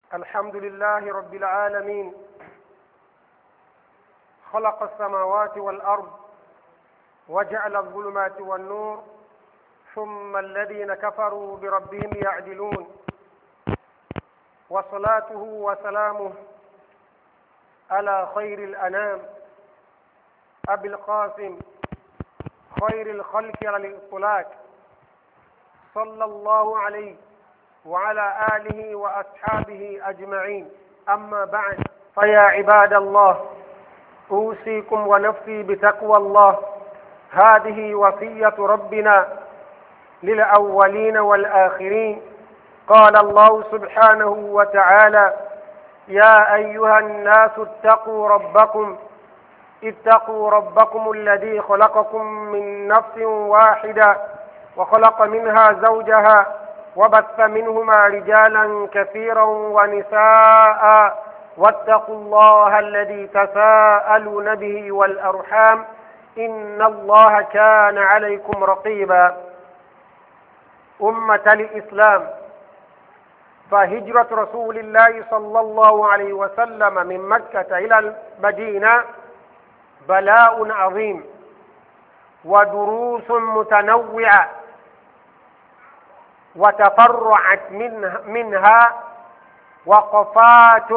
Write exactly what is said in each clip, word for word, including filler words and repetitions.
الحمد لله رب العالمين، خلق السماوات والأرض وجعل الظلمات والنور، ثم الذين كفروا بربهم يعدلون. وصلاته وسلامه على خير الأنام أبي القاسم خير الخلق على الإطلاق، صلى الله عليه وعلى آله وأصحابه أجمعين. أما بعد، فيا عباد الله، أوصيكم ونفسي بتقوى الله. هذه وصية ربنا للأولين والآخرين. قال الله سبحانه وتعالى: يا أيها الناس اتقوا ربكم اتقوا ربكم الذي خلقكم من نفس واحدة وخلق منها زوجها وبث منهما رجالا كثيرا ونساء واتقوا الله الذي تساءلون به والأرحام إن الله كان عليكم رقيبا. أمة الإسلام، فهجرة رسول الله صلى الله عليه وسلم من مكة إلى المدينة بلاء عظيم ودروس متنوعة وتفرعت منها وقفات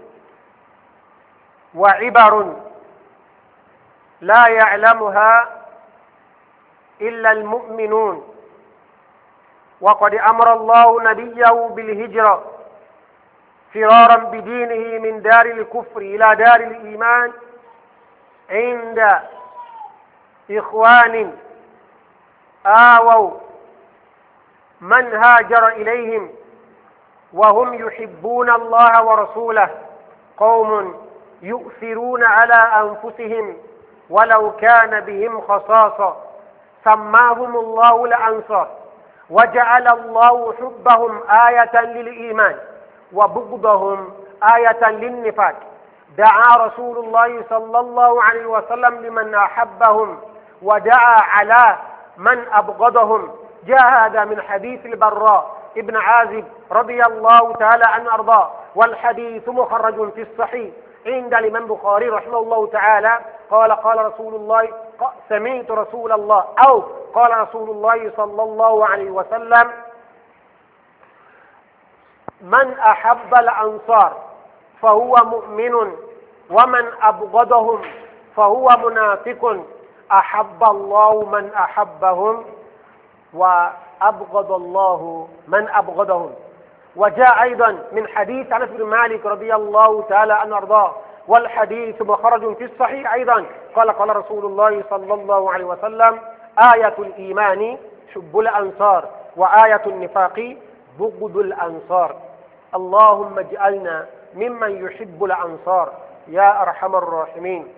وعبر لا يعلمها إلا المؤمنون. وقد أمر الله نبيه بالهجرة فرارا بدينه من دار الكفر إلى دار الإيمان عند إخوان آووا من هاجر إليهم وهم يحبون الله ورسوله، قوم يؤثرون على أنفسهم ولو كان بهم خصاصة، سماهم الله الأنصار، وجعل الله حبهم آية للإيمان وبغضهم آية للنفاق. دعا رسول الله صلى الله عليه وسلم لمن أحبهم ودعا على من أبغضهم. جاء هذا من حديث البراء ابن عازب رضي الله تعالى عنه أرضاه، والحديث مخرج في الصحيح عند الإمام البخاري رحمه الله تعالى. قال قال رسول الله سمعت رسول الله أو قال رسول الله صلى الله عليه وسلم: من أحب الأنصار فهو مؤمن ومن أبغضهم فهو منافق. أحب الله من أحبهم وأبغض الله من أبغضهم. وجاء أيضا من حديث أنس بن مالك رضي الله تعالى عنه أرضاه، والحديث مخرج في الصحيح أيضا. قال قال رسول الله صلى الله عليه وسلم: آية الإيمان حب الأنصار وآية النفاق بغض الأنصار. اللهم اجعلنا ممن يحب الأنصار يا أرحم الراحمين.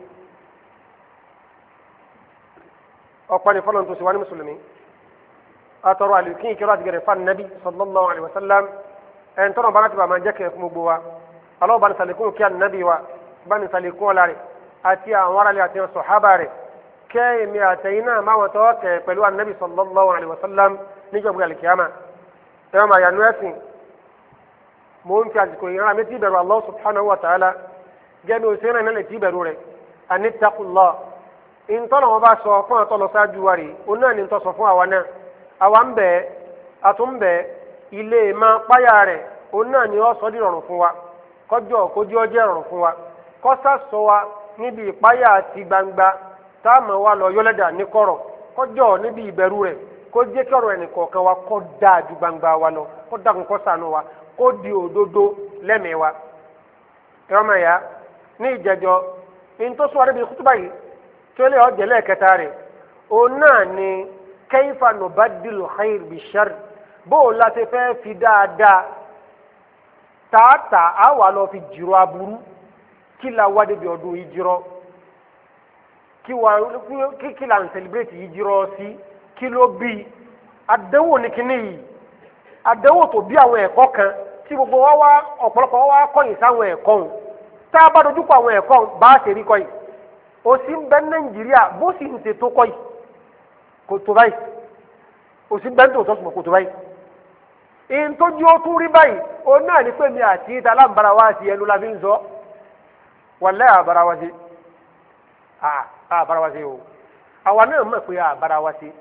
أقبل فلان تسواني مسلمين، أترى الكين كرات جرفان النبي صلى الله عليه وسلم أن ترى بنات بما جاك مبوا الله بن سلكون كان النبي وبن سلكون لاري أتي أمر لي أتي الصحابة كي مئتين ما وتوكل بلو النبي صلى الله عليه وسلم نجوا بقى القيامة يوم ينوسين ممكن أذكر يوم أمتي برو الله سبحانه وتعالى جميع سنة من التي بروري أن اتقوا الله إن طلعوا بس وقنا طلعوا ساجواري قلنا أن تصفوا وانا àwa ń bẹ àtúnbẹ ilé máa páyà rẹ̀ òun náà ni ó sọ di rọrùn fún wa, kọjọ kójú ọjẹ rọrùn fún wa, kọsà sọ wa níbi ìpáyà àti gbangba táàmù wa lọ yọlẹdà ní kọ̀rọ̀, kọjọ níbi ìbẹ̀rù rẹ̀ kó jẹ́ kí ọ̀rọ̀ ẹnìkọ̀ọ̀kan wa kó dáa ju gbangba wa lọ, kó dákun kó ṣàánú wa, kó di òdodo lẹ́mìí wa. ẹ̀rọ ya ní ìjẹjọ ìntòsùn wa níbi kútúbà yìí tí ó lè ọjẹ lẹ́ẹ̀kẹta rẹ̀ òun náà ni kayfa nubaddilu khair bishar. bó la ṣe fẹ́ fi dáadáa tààtà á wà lọ fi jìrọ aburú kí la wá débi ọdún yìí jìrọ kí wà kí la ń celebrate yìí jìrọ sí kí ló bí àdánwò ní kíní yìí, àdánwò tó bí àwọn ẹ̀kọ́ kan tí gbogbo wa wá ọ̀pọ̀lọpọ̀ wa wá kọ̀yìn sáwọn ẹ̀kọ́ ọ̀hún tá a bá dojú kọ àwọn ẹ̀kọ́ ọ̀hún bá a ṣe rí kọ̀yìn òsì ń bẹ Nàìjíríà bó sì ń ṣètò kọ̀yìn kò tó báyìí òsì bẹ́ẹ̀ tó sọ́sùmọ̀ kò tó báyìí in tó jí ó tún rí báyìí ó náà ní pé mi àti ìta láǹbara wá sí ẹnu la fi ń sọ wàlẹ́ àbára wá sí àbára wá sí o àwa náà mọ̀ pé àbára wá sí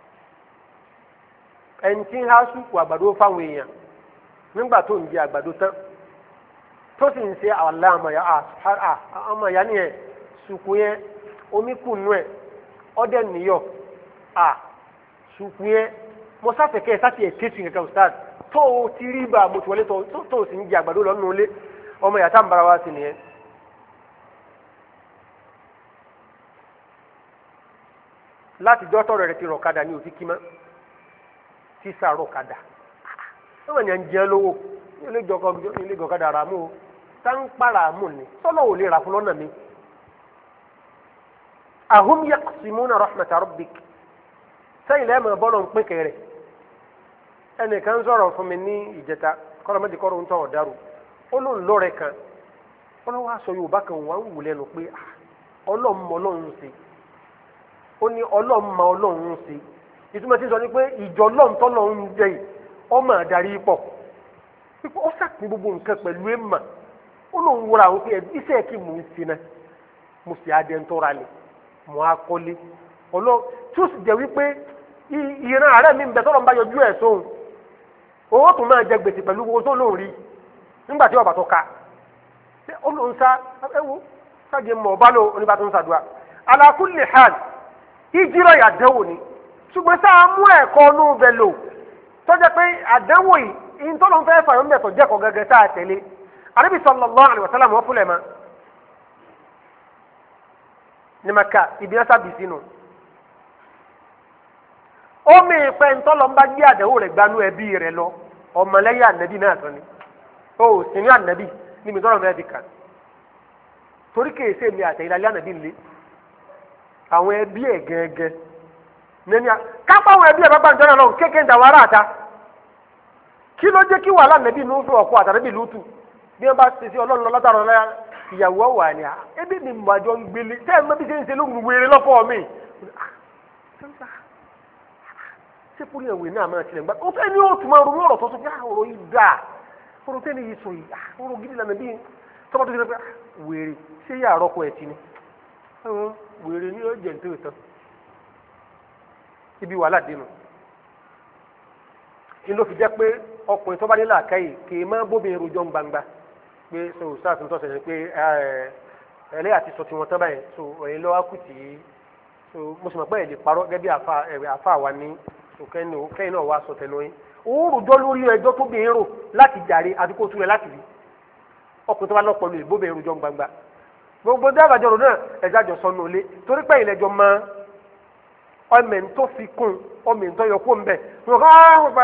ẹni tí ń há sùkù àgbàdo fáwọn èèyàn nígbà tó ń jẹ àgbàdo tán tó sì ń ṣe àwàlẹ́ àmọ̀ ìyá nìyẹn sùkù yẹn omi kù nù ẹ̀ ọdẹ nìyọ sùkù yẹn mo sáfẹ̀kẹ́ ẹ̀ sáfì ẹ̀ tẹ́tù nǹkan ustaz tó o ti rí bá mo ti wọlé tó tó o sì ń jẹ àgbàdo lọ́nà olé ọmọ ìyá tá ń bára wá sí nìyẹn. láti dọ́tọ̀ rẹ̀ ti rọ̀kadà ní òtí kímá sísà rọ̀kadà wọ́n ní à ń jẹ́ lówó ní ilé ìjọkadà rà mú o tá ń para mú ni sọ́nà ò lè rà fún lọ́nà mi. ahum yaqsimuna rahmata rabbik sẹ́yìn lẹ́ẹ̀mọ̀ bọ́lọ̀ ń pín kẹrẹ̀ ẹnìkan sọ̀rọ̀ fún mi ní ìjẹta kọ́lọ́mọ́dé kọ́rọ̀ ń tọ́ ọ̀darù ó lóun lọ́rẹ̀ kan ọlọ́wọ́ aṣọ yorùbá kan wà ń wù lẹ́nu pé ọlọ́mọ ọlọ́run ṣe ó ní ọlọ́mọ ọlọ́run ṣe ìtumọ̀ tí sọ ni pé ìjọ lọ́ǹtọ́ lọ́run jẹ́ yìí ọmọ àdarí pọ̀ pípọ́ ó sàpín gbogbo nǹkan pẹ̀lú èèmà ó lóun wúra àwọn pé iṣẹ́ kí mò ń ṣe náà mo sì adẹ́ntọ́ra lẹ̀ mo á kọ́lé ọlọ́ tí ó sì jẹ́ wípé ìran ààrẹ mi ń bẹ tọ́lọ́ ń bá yọjú ẹ̀ sóhun owó tó máa jẹ gbèsè pẹ̀lú owó tó lóun rí nígbà tí ọba tó ka ó lóun sá ẹwọ sáàjì mọ̀ ọba ló oníbà tó ń sàdúrà ala kulli hal ìjírọ̀ àdánwò ni ṣùgbọ́n sáà mú ẹ̀kọ́ inú bẹ̀ lò tọ́jà pé àdánwò yìí ìtọ́lọ́ fẹ́ fàyọ̀ ń bẹ̀ tó jẹ́kọ̀ọ́ gẹ́gẹ́ sáà tẹ̀lé Ànábì sallallahu alaihi wasallam wọ́n fúnlẹ̀ mọ́ ní Maka ìbí wọn sábì sínú omi ìpẹ́ ntọ́lọ́ ń bá gbé àdánwò rẹ̀ gbanú ẹbí rẹ̀ lọ ọmọlẹ́yìn ànábì náà sọ ni ó sì ní ànábì níbi tọ́lọ́ fẹ́ fi kàn torí kèése mi àtẹ̀yìn alẹ́ ànábì ńlẹ̀ àwọn ẹbí ẹ̀ gẹ́gẹ́ nẹ́ni kápá àwọn ẹbí ẹ̀ bá gbàǹjọ́ náà lọ kéèké ń dàwọn ará àta kí ló jẹ́ kí wàhálà ànábì ló ń fún ọkọ àtànábì lùtù bí wọ́n bá ṣe sí ọlọ́run lọ látàrọ̀ lẹ́yà ìyàwó wà ní à ebi mi mọ̀ àjọ ń gbélé tẹ́ ẹ̀ mọ́ bí ṣe ń ṣe lóhùn wéré lọ́fọ̀ mi ṣé kúrò ìwé náà máa tilẹ̀ gbá ó fẹ́ ní òtún máa ronú ọ̀rọ̀ tó tó fi ọ̀rọ̀ yìí dáa ọ̀rọ̀ tẹ́lẹ̀ yìí sọ yìí ọ̀rọ̀ gidi lànà bí tọ́ba tó fi rẹ̀ pé wèrè ṣé yà àrọ́kọ ẹ̀ ti ni wèrè ní ọjà ń tẹ̀wé tán ibi wàhálà dénú ni ló fi jẹ́ pé ọkùnrin tó bá nílò àkáyè kì í máa bóbi rojọ́ ń gbangba pé so sáà tó ń tọ́sẹ̀ pé ẹlẹ́yà ti sọ tiwọn tán báyìí so ẹ̀yin lọ́wọ́ kù tì í so mo sì mọ̀ pé ẹ̀ lè parọ́ gẹ́gẹ́ bí àfa wa ní kẹ́yìn náà wá sọ tẹnu yín òun rojọ́ lórí ẹjọ́ tó bí èrò láti jàre àdúgbò tún rẹ̀ láti rí ọkùnrin tó bá lọ́pọ̀ lórí bóbi rojọ́ ń gbangba gbogbo dábàjọ́ rò náà ẹ̀já jọ sọnù ilé torí pé ìlẹ́jọ́ máa ọmọ tó fi kún ọmọ tó yọ kó ń bẹ wọn kọ́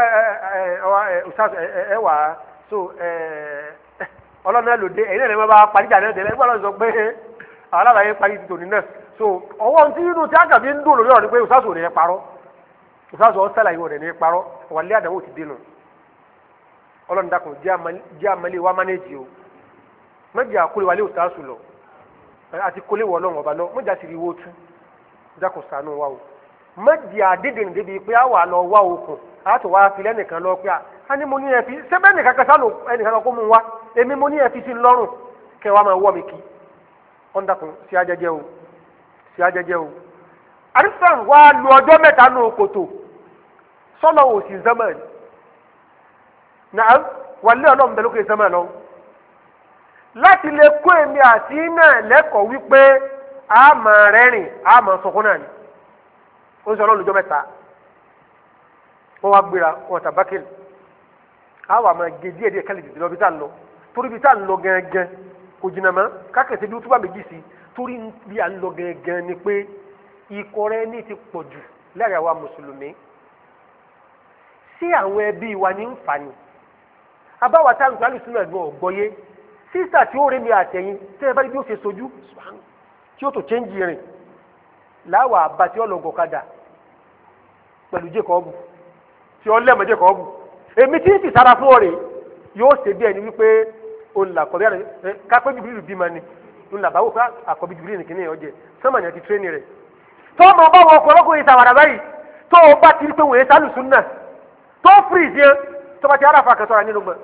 ẹ wà á so ọlọ́run náà lòdì ẹ̀yin náà lè má bá parí ìjà náà tẹ̀lé ẹgbẹ́ ọlọ́run sọ pé àwọn alábàáyé parí ti tòní náà so ọwọ́ tí inú tí àgàbí ń dùn lórí ọ̀rọ̀ ni pé òṣàṣù ò ní parọ́ òṣàṣù ọ̀sẹ̀lá yìí ò ní parọ́ wàlẹ́ àdánwò ti dénú ọlọ́run dákun jẹ́ àmàlẹ́ wa mánéjì o mẹ́jì àkólé wàlẹ́ òṣàṣù lọ àti kólé wọ ọlọ́run ọba lọ mẹ́jì àti ìwọ́ tú dákun ṣàánú wa o mẹ́jì àdédè níbi pé àwa lọ wá okùn àti wá filẹ̀ nìkan lọ pé a ní mo ní ẹ fi sẹ́bẹ̀ nìkan kan sálò ẹnìkan lọ kó mu wá èmi mo ní ẹ fi sí lọ́rùn kẹ wàá máa wọ́ mi kí wọ́n dákun sí ajẹ́jẹ́ o sí ajẹ́jẹ́ o. àrísàn wa lu ọjọ́ mẹ́ta nù kòtò sọ́nà òsì zẹ́mẹ̀ náà wàlẹ́ ọlọ́run bẹ lókè zẹ́mẹ̀ lọ. láti lè kó èmi àti náà lẹ́kọ̀ọ́ wípé a máa rẹ́rìn a máa sọkún náà ni ó ń sọ ọlọ́run lọ́jọ́ mẹ́ta wọ́n wá gbéra wọn tàbákìlì àwọn àmọ́ gé díẹ̀ díẹ̀ kálí dìde lọ bí tá à ń lọ torí bí tá à ń lọ gẹ́gẹ́ kò jìnnà mọ́ kákẹ́sẹ̀ bí túbà méjì sí torí bí à ń lọ gẹ́gẹ́ ni pé ikọ̀ rẹ ní ti pọ̀ jù láàrin àwa mùsùlùmí sí àwọn ẹbí wa ní nfààní abáwa tá à ń gbọ́ àlùsùn náà gbọ́ ọ̀gbọ́yé sísà tí ó rí mi àtẹ̀yìn tẹ́ ẹ bá rí bí ó ṣe sojú tí ó tó chẹ́ǹjì rìn láwà àbátí ọlọ́gọ̀kadà pẹ̀lú jẹ́kọ̀ọ́bù tí ó lẹ́mọ̀ jẹ́kọ̀ọ́bù èmi tí ń sì sára fún ọ̀rẹ́ yóò ṣe bí ẹni wípé olùlàkọ̀bí rẹ̀ kápẹ́ jùbìlì bímọ ni olùlàbáwò pé àkọ́bí jùbìlì nìkan ní ọjẹ́ sọ́mọ̀nì àti tírénì rẹ̀ tó ọmọ bá wọn ọkọ̀ ọlọ́kùnrin ìtàwàrà báyìí tó o bá ti rí pé wòye sálùsùn náà tó fìrì sí ẹ tọ́ba ti ara fa kẹtọ́ ra nínú gbọ́n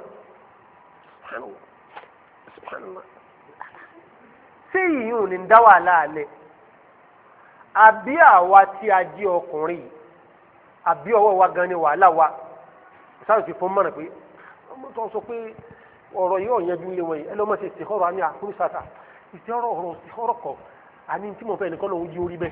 ṣé yìí ò ní dá wàhálà alẹ́ àbí àwa tí a jí ọkùnrin àbí ọwọ́ wa gan ni wàhálà wa sáà ti fún mọ́nà pé ọmọ tó sọ pé ọ̀rọ̀ yìí ò yanjú lé wọ̀nyí ẹ lọ́mọ ṣe ìṣèkọ́rọ̀ àmì àkúrú sáta ìṣèkọ́rọ̀ ọ̀rọ̀ ìṣèkọ́rọ̀ kọ̀ àní tí mo fẹ́ nìkan lòun jí orí bẹ́ẹ̀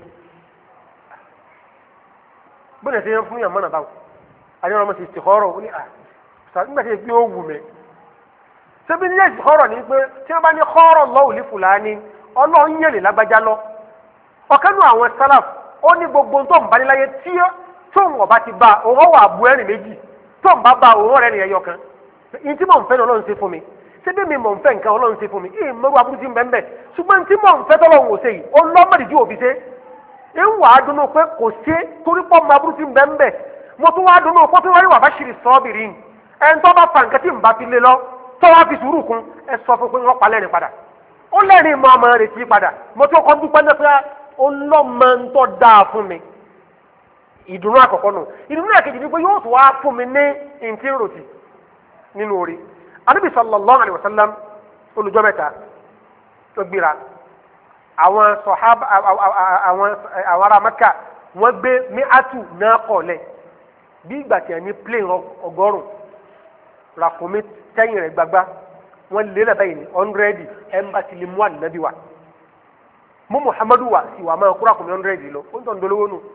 bọ́dẹ̀ ṣe yẹn fún yàn mọ́nà báwọn àní ọmọ ṣe ìṣèkọ́rọ̀ ó ní à nígbà tí èpè ó wù mí ṣebí ní ìṣèkọ́rọ̀ ni pé tí wọ́n bá ní kọ́rọ̀ lọ́wọ́ ní fúlàní ọlọ́run yẹn lè lágbájá lọ ọ̀kánú àwọn sálàf ó ní gbogbo tó ń bá níláyé tí tóun ọba ti bá òun wà bu ẹ̀rìn méjì tó ń bá bá òun rẹ̀ nìyẹn yọkan ìyí tí mò ń fẹ́ ní ọlọ́run ṣe fún mi ṣébí mi mò ń fẹ́ nǹkan ọlọ́run ṣe fún mi ìyí mọ́rú aburú ti ń bẹ́ẹ̀ bẹ́ẹ̀ ṣùgbọ́n tí mò ń fẹ́ tọ́lọ́run ò ṣe yìí ó lọ́mọdìjú òbí ṣe ń wà á dunnú pé kò ṣe torí pọ́ mọ aburú ti ń bẹ́ẹ̀ bẹ́ẹ̀ mo tún wá á dunnú pé tó wá rí wà bá ṣìrì sọ́ọ̀bìrì ẹni tó bá fa nǹkan tí ń bá fi lé lọ tó wá fi sùúrù kún ẹ sọ fún pé wọ́n pa lẹ́rìn padà ó lẹ́rìn mọ́ ọmọ rẹ̀ tí padà mo tún kọ́ dúpẹ́ náà pé ó lọ́mọ ń tọ́ dáa fún mi ìdùnnú àkọ́kọ́ nù ìdùnnú àkejì ni pé yóò tún wá fún mi ní ntí rotì nínú orí Ànábì sallallahu alaihi wasallam olùjọ́ mẹ́ta tó gbéra àwọn sọ̀hábà àwọn àwọn ará Mẹ́kà wọ́n gbé mi'atu náà kọ̀ọ̀lẹ̀ bí ìgbà tí a ní plane ọgọ́rùn ràkúnmí tẹ́yìn rẹ̀ gbagba wọ́n lé lẹ́bàá yìí ní ọ̀ndrẹ́dì ẹ̀ńbàtì lè mú ànábì wa mú Muhammadu wa sì wà máa kúrò àkùnmí ọ̀ndrẹ́dì lọ ó ń tàn dolówó nù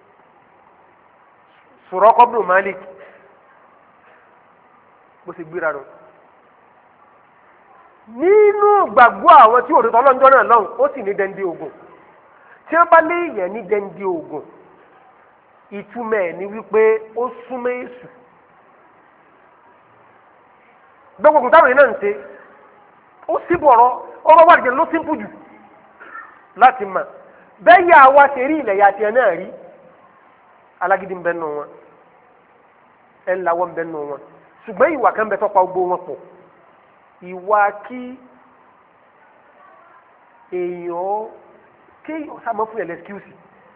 Suraqah ibn Malik bó ṣe gbéra nù nínú gbàgbọ́ àwọn tí òdòdó ọlọ́njọ́ náà lọ́hùn ó sì ní dẹ́ndé ogun tí wọ́n bá lé yẹn ní dẹ́ndé ogun ìtumọ̀ ẹ̀ ni wípé ó súnmọ́ èṣù gbogbo ogun táwọn yìí náà ń ṣe ó sì bọ̀rọ̀ ọ̀rọ̀ wà lóde ló simple jù láti mà bẹ́ẹ̀ yà wá ṣe rí ilẹ̀ yàtì ẹ̀ náà rí alágídí ń bẹ nù wọn ẹ̀ ń lawọ́ ń bẹ nù wọn ṣùgbọ́n ìwà kan bẹ tọ́pa gbogbo wọn pọ̀ ìwà kí èèyàn kéèyàn sábà fún yẹn lẹ́skíùsì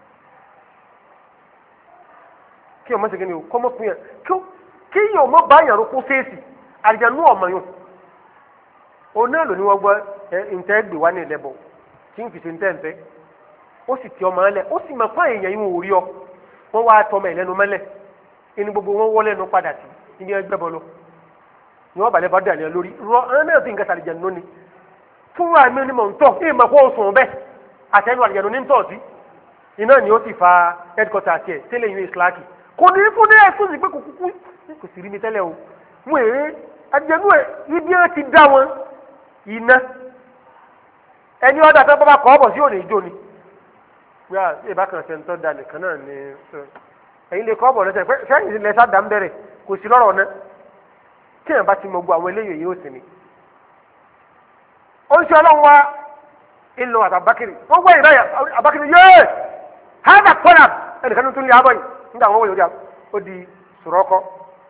kí ọmọ ṣe kí ni o kọ́ mọ́ fún yẹn kéèyàn ọmọ bá yàrá kó fèsì àlìjánu ọmọ yòó òun náà lò ní wọ́n gbọ́ ẹ ǹtẹ́ gbé wá ní ìlẹ́bọ̀ tí ń fi ṣe ǹtẹ́ ǹtẹ́ ó sì ti ọmọ ẹlẹ ó sì mọ̀ fún èèyàn yìí wò rí ọ wọ́n wá tọmọ ìlẹ́nu mẹ́lẹ̀ inú gbogbo wọn wọlé ẹnu padà sí ibi ẹgbẹ́ bọ́ lọ ni wọ́n balẹ̀ bá dà ní ẹ lórí rọ ẹ náà fi nǹkan àlìjánu ní fún wa mi ni mò ń tọ̀ ẹ mọ̀ kó o sùn bẹ́ẹ̀ àtẹnu àlìjánu ní ń tọ̀ sí iná ni ó sì fa headquarter tiẹ̀ tẹ́lẹ̀ yìí islaki kò ní fún ní ẹ̀sùn sí pé kò kúkú kò sì rí mi tẹ́lẹ̀ o wọ́n èrè àjẹnú ẹ̀ ibi ẹ̀ ti dá wọn iná ẹni ọ̀dà tó bá kọ́ ọ̀bọ̀ sí òní ìjó ni wíwá ìbákan ṣe ń tọ́ da nìkan náà ni ẹ̀yin lè kọ́ ọ̀bọ̀ lọ́sẹ̀ pé sẹ́yìn lẹ́sà dá ń bẹ̀rẹ̀ kò sí lọ́rọ̀ náà tí èèyàn bá ti mọ gbọ́ àwọn eléyìí yóò sì ni. ó ń ṣe ọlọ́run wá ìlú àtàbákiri wọ́n gbọ́ ìbáyà àbákiri yéé hádà kọ́nà ẹnìkan tó ní abọ́ yìí nígbà wọ́n wọ̀ yóò ó di Suraqah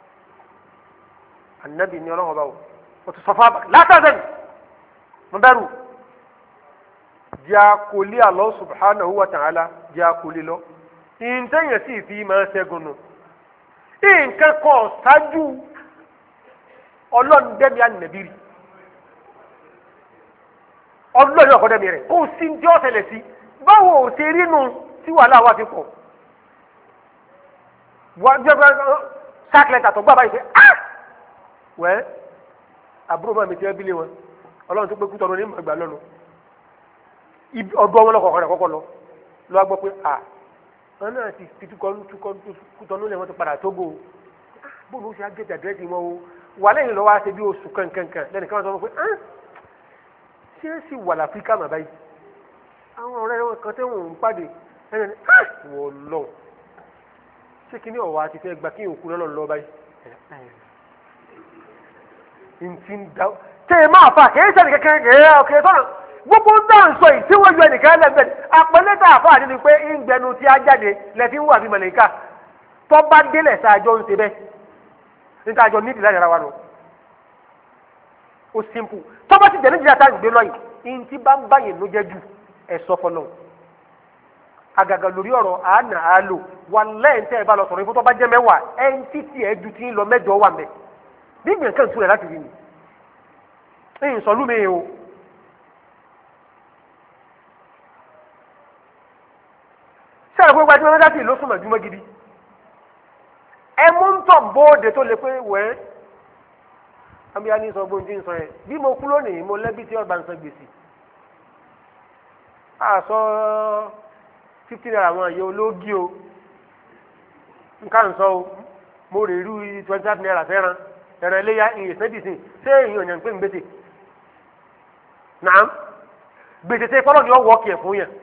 anabi ni ọlọ́run ọba o o ti sọ fún abak látàzẹ́ni mo bẹ̀rù jẹ́ àkọlé Allah subhanahu wa ta'ala jẹ́ àkọlé lọ ìǹtẹ̀yẹ̀ sì fi máa ṣẹ́gun nù nǹkan kan ṣáájú ọlọ́run dẹ́mi ànàbírì ọlọ́run ọkọ̀ dẹ́mi rẹ̀ kó o sí ní ọ̀sẹ̀lẹ̀ sí báwo ò ṣe rí nu tí wàhálà wà fi pọ̀ sákìlẹ̀tà tó gbà báyìí pé ah wẹ́ àbúrò máa mi ti ẹbí lé wọn ọlọ́run tó pé kú tọ́nu ní ìgbà lọ́nu ọdún ọmọ lọ́kọ̀ọ̀kan rẹ̀ kọ́kọ́ lọ lọ́wọ́ gbọ́ pé à wọn náà ti fi kú tọ́nu lé wọn ti padà Tógò bóun ló ṣe àgẹ́tì àdírẹ́sì wọn o wà lẹ́yìn lọ́wọ́ àṣẹ bí oṣù kankankan lẹ́nu kan sọ pé ah ṣé é sì wà láfíríkà mà báyìí àwọn ọ̀rẹ́ wọn kan tẹ́wọ̀n ń pàdé ẹni ah wọ́n lọ ṣé kí ni ọ̀wá àti fẹ́ gbà kí òkú lọ́lọ́ lọ báyìí ntí ń da tẹ́ ẹ máa fa kìí sẹ́ni kékeré kìí ọ̀kẹ́ tọ́nà gbogbo ń dá nsọ yìí tí wọ́n ju ẹnìkan lẹ́gbẹ̀ẹ́ àpẹẹlẹ́ tá a fà á nínú pé ń gbẹnu tí a jáde lẹ́tí ń wà bí mọ̀lẹ́ká tó bá délẹ̀ sáájọ́ ń ṣe bẹ́ẹ̀ níta àjọ nídìí láti ara wa nù ó simple tó bá ti jẹ́ nídìí àtàgbé gbé lọ́yìn ntí bá ń báyìí ló jẹ́ jù ẹ̀ sọ fọlọ́ àgàgà lórí ọ̀rọ̀ àánà àálò wà lẹ́yìn tẹ́ ẹ bá lọ sọ̀rọ̀ ikú tó bá jẹ́ mẹ́wàá ẹ̀ ń títí ẹ̀ ju tí ń lọ mẹ́jọ wà mẹ́ bí gbìyànjú kan tu rẹ̀ láti rí ni ẹ̀yìn sọ lúmi o sẹ́yìn gbogbo àti mọ́tò láti ìlú súnmọ́ jùmọ́ gidi ẹ mú ń tọ̀ bóde tó lè pé wẹ́ẹ́ àbíyá ní sọ gbóhùn tí ń sọ yẹn bí mo kú lónìí mo lẹ́bí tí ọba ń san gbèsè àṣọ fifty naira àwọn àyè ológi o nǹkan ń sọ o mo rè rú twenty five naira fẹ́ràn ẹ̀rọ ẹlẹ́yà ìyẹn sẹ́dísìn ṣé èyí ò yàn pé ń gbèsè nàám gbèsè tẹ fọlọ́ ni ọ wọ́ ọkì ẹ̀ fún yẹn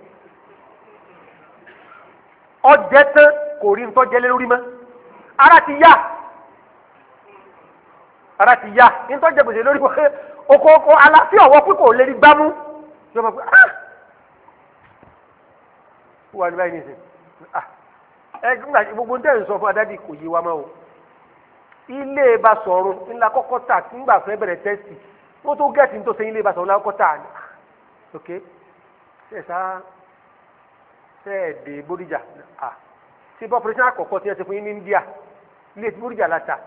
ọjẹ́ tán kò rí ntọ́jẹ́ lé lórí mọ́ ara ti yá ara ti yá ntọ́jẹ́ gbèsè lórí oko oko aláfíà ọwọ́ pípò lè rí gbámú yọmọ pé ah wà ní báyìí nìsín ah ẹ gbogbo ntẹ́ ń sọ fún adájí kò yé wa mọ́ o ilé bá sọ̀rọ̀ ńlá kọ́kọ́ tà nígbà fẹ́ bẹ̀rẹ̀ tẹ́sì wọ́n tó gẹ̀ẹ́sì tó ṣe ilé bá sọ̀rọ̀ ńlá kọ́kọ́ tà ok ṣe sá ṣe ẹ̀ dé Bódìjà ah ṣe bọ́ pẹ̀lú àkọ́kọ́ tí ẹ ṣe fún yín ní India ilé tí Bódìjà la ta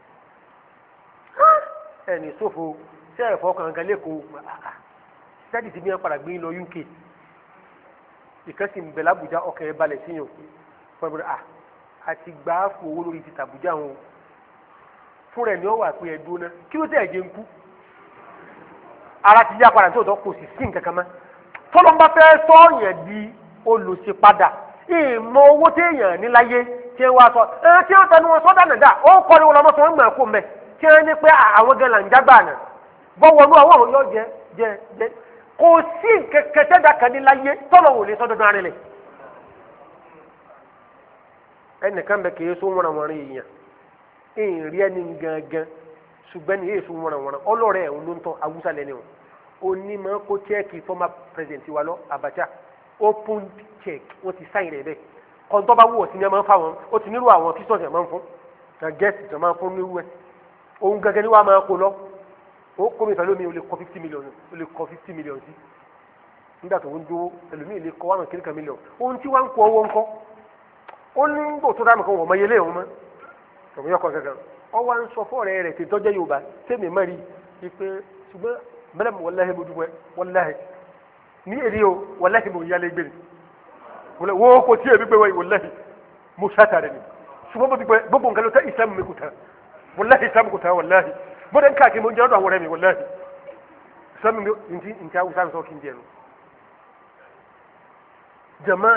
ẹ ní sófo ṣe ẹ̀fọ́ kankan lẹ́kọ̀ọ́ jáde ti bí wọn padà gbé lọ U K ìkẹ́sì ń bẹ̀ l'Àbújá ọkẹ́ ẹ balẹ̀ sí yàn fún ẹ ah àti gbà á fún owó lórí ti tàbújá wọn fún rẹ̀ ní ọ wà pé ẹ dúró náà kí ló tẹ̀ ẹ jẹ́ ń kú ara ti yá padà tó tọ́ kò sì sí nǹkan kan mọ́ tọ́lọ́mbà fẹ́ sọ́ọ̀yàn di olùṣèpadà ìmọ̀ owó téèyàn níláyé tí wọ́n sọ ẹ tí wọ́n tẹnu wọn sọ́dà nàdà ó ń kọ́ ni wọn lọ́mọ tó ń gbà kó mẹ́ tí wọ́n ní pé àwọn gan là ń jágbà náà bọ́wọ́ ní ọwọ́ àwọn yóò jẹ jẹ jẹ kò sí kẹtẹ́dà kan níláyé tọ́lọ̀ wò lè sọ́dọ̀ náà rẹ̀ lẹ̀ ẹnìkan bẹ kìí sún wọnàwọnà èèyàn èèyàn rí ẹni gangan ṣùgbọ́n ní èèyàn sún wọnàwọnà ọlọ́rẹ̀ ẹ̀ ló ń tọ́ awúsá lẹ́ni o onímọ̀ kó chẹ́ẹ̀kì former president wa lọ Abacha open check wọ́n ti sáyìn rẹ̀ bẹ́ẹ̀ kọ́ńtọ́ bá wù ọ́ sí ni ẹ máa ń fa wọn ó ti nílò àwọn pistons ẹ̀ máa ń fún ẹ̀ gẹ́sì tó máa ń fún níwú ẹ̀ òun gẹ́gẹ́ ni wàá máa kó lọ ó kó mi ìfàlẹ́ omi ò lè kọ́ fifty million ó lè kọ́ fifty million sí nígbà tó ń dúró ẹlòmíì lè kọ́ one hundred kìlíkà million ohun tí wàá ń kó ọwọ́ ńkọ́ ó ní gbò tó dáàmú kan wọ́n mọ iye léèwọ̀n mọ́ ọ̀gbìn yọkọ̀ gẹ́gẹ́ ọ wá ń sọ fọ́ọ̀rẹ́ rẹ̀ tètè ọjọ́ Yorùbá sẹ́mi mẹ́rì ipe ṣùgbọ́n bẹ́lẹ̀ mi wọláhì mo dúpẹ́ wọláhì ní èdè o wọláhì mo yálé gbé ni wo kò tí èmi gbé wọ́n wọláhì mo ṣàtàrẹ̀ ni ṣùgbọ́n mo ti pẹ́ gbogbo nǹkan ló tẹ́ Islam mi kò tán wọláhì Islam kò tán wọláhì mo dẹ́ ń káàkiri mo ń jẹ́ ọ̀dọ̀ àwọn ọ̀rẹ́ mi wọláhì Islam mi ntí ntí awusa ń sọ kí n jẹ́ nu jama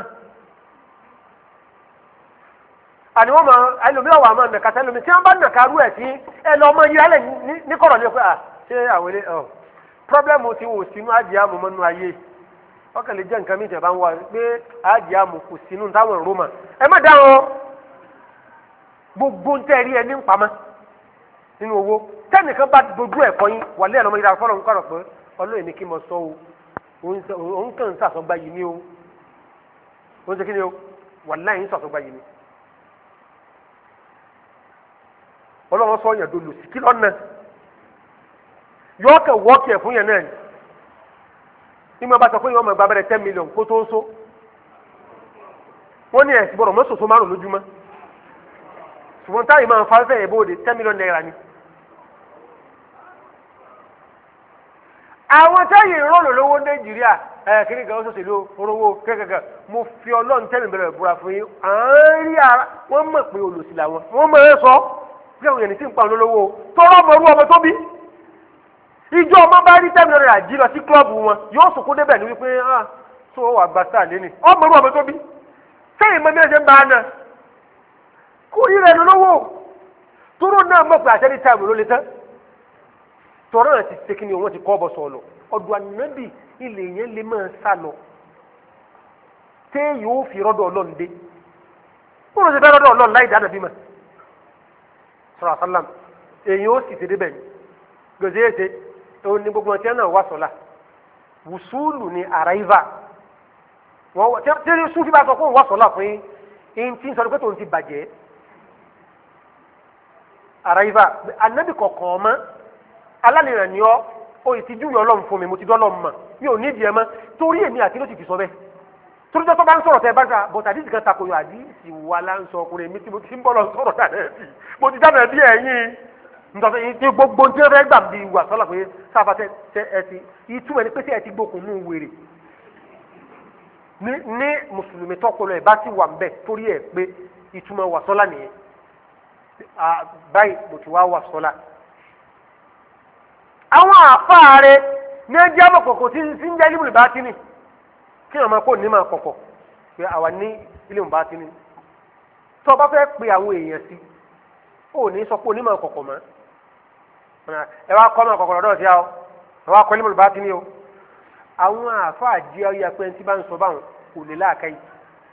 àni wọn máa ẹlòmíràn wà máa nàka sẹlómi tí wọn bá nàka rú ẹ sí ẹ lọ ọmọ yìí alẹ ní kọrọ ní ọkọ à ṣé àwọn ilé ọ pọblẹmù tí wò sínú àjẹàmù mọnú ayé ọkàn lè jẹ nǹkan mi ìjọba ń wá pé àjẹàmù kò sínú táwọn ìró mà ẹ má dáhùn gbogbo ń tẹ̀rí ẹ ní pamọ́ nínú owó tẹnìkan bá dojú ẹ kọ yín wàlẹ́ ẹ̀ lọ́mọ yìí fọlọ́ ń kọ̀rọ̀ pé ọlọ́ọ̀ ní kí mo sọ o òun kàn ń sàsọgbà yìí ní o òun ṣe kí ni o wàlẹ́ yìí ń sàsọgbà yìí ni. ọlọ́wọ́ sọ yẹn dolo sí kí lọ́nà yọ kẹ wọ́ọ̀kì ẹ̀ fún yẹn náà ni ìmọ̀ bá sọ pé yọ ọmọ ẹgbàá bẹ̀rẹ̀ ten million kó tó ń so wọ́n ní ẹ̀sìn bọ̀rọ̀ mọ́sọ̀tò márùn lójúmọ́ ṣùgbọ́n táyì máa ń fa fẹ́ ìbòde ten million naira ni. àwọn táyì ìrọ̀lù lówó Nàìjíríà ẹ̀ kí ni kan ó ṣòṣèlú orówó kẹ́kẹ́kẹ́ mo fi Ọlọ́run tẹ́lẹ̀ bẹ̀rẹ̀ búra fún yín àárín ara wọ́n mọ̀ pé olùsí làwọn wọ́n mọ̀ ẹ́ sọ bí àwọn ènìyàn ti ń pa àwọn olówó tọrọ ọmọ orú ọmọ tó bí ìjọ ọmọ bá rí ten million naira jí lọ sí kílọ̀bù wọn yóò sùnkún débẹ̀ ní wípé ah tó wà gba sáà lé ní ọmọ orú ọmọ tó bí sẹ́yìn mọ́ bí ẹ ṣe ń bá a náà kó rí rẹ̀ lówó tóró náà mọ̀ pé àṣẹ ní táìmù ló lè tán tọrọ náà ti ṣe kí ni wọ́n ti kọ́ ọbọ̀ sọ̀lọ̀ ọdún ànábì ilé yẹn lè máa sá lọ téèyàn ó fi rọ́dọ̀ Ọlọ́run dé kó ló ṣe fẹ́ rọ́dọ̀ Ọlọ́run láì dáná bí mọ́ sọ̀rọ̀ àsálàm èyí ó sì ti débẹ̀ ní gbèsè èsè òun ni gbogbo ọtí náà wà sọ̀la wùsùlù ni àráìvà wọn tí tí sùn fi bá sọ fún wà sọ̀la fún yín yín tí ń sọ pé tòun ti bàjẹ́ àráìvà ànábì kọ̀ọ̀kan ọmọ alálìràn ni ọ o ì ti júwe Ọlọ́run fún mi mo ti dọ́ Ọlọ́run mọ̀ mi ò ní ìdí ẹ mọ́ torí èmi àti ló ti fi sọ bẹ́ẹ̀ torí tó bá ń sọ̀rọ̀ tẹ́ bá ta bọ̀tà àdìsí kan takoyọ àdìsí wa la ń sọ ọkùnrin mi tí mo ti ń bọ̀ lọ sọ̀rọ̀ dáná bí mo ti dáná bí ẹ̀yìn nítorí tí gbogbo tí wọ́n fẹ́ gbà bí wà sọ́lá pé sáfà tẹ ẹ ti ìtumọ̀ ní pé tí ẹ ti gbókun nù wèrè ní ní mùsùlùmí tọkọlọ ẹ bá ti wà mbẹ torí ẹ pé ìtumọ̀ wà sọ́lá nìyẹn báyìí mo ti wá wà sọ́lá. àwọn àfáàrẹ ní ẹjẹ́ àmọ̀ kọ̀kọ̀ tí ń jẹ́ límùlì bá ti ní kí wọ́n máa kó ní máa kọ̀kọ̀ pé àwa ní ilé ìmùbá ti ní tó bá fẹ́ pe àwọn èèyàn sí ó ní sọ pé onímọ̀ kọ̀kọ̀ mọ́ ẹ wá kọ́ mọ̀ kọ̀kọ̀ lọ́dọ̀ sí ọ ẹ wá kọ́ límùlì bá ti ní o àwọn àáfàá jí ọyọ pé ẹni tí bá ń sọ báwọn kò lè láàká yìí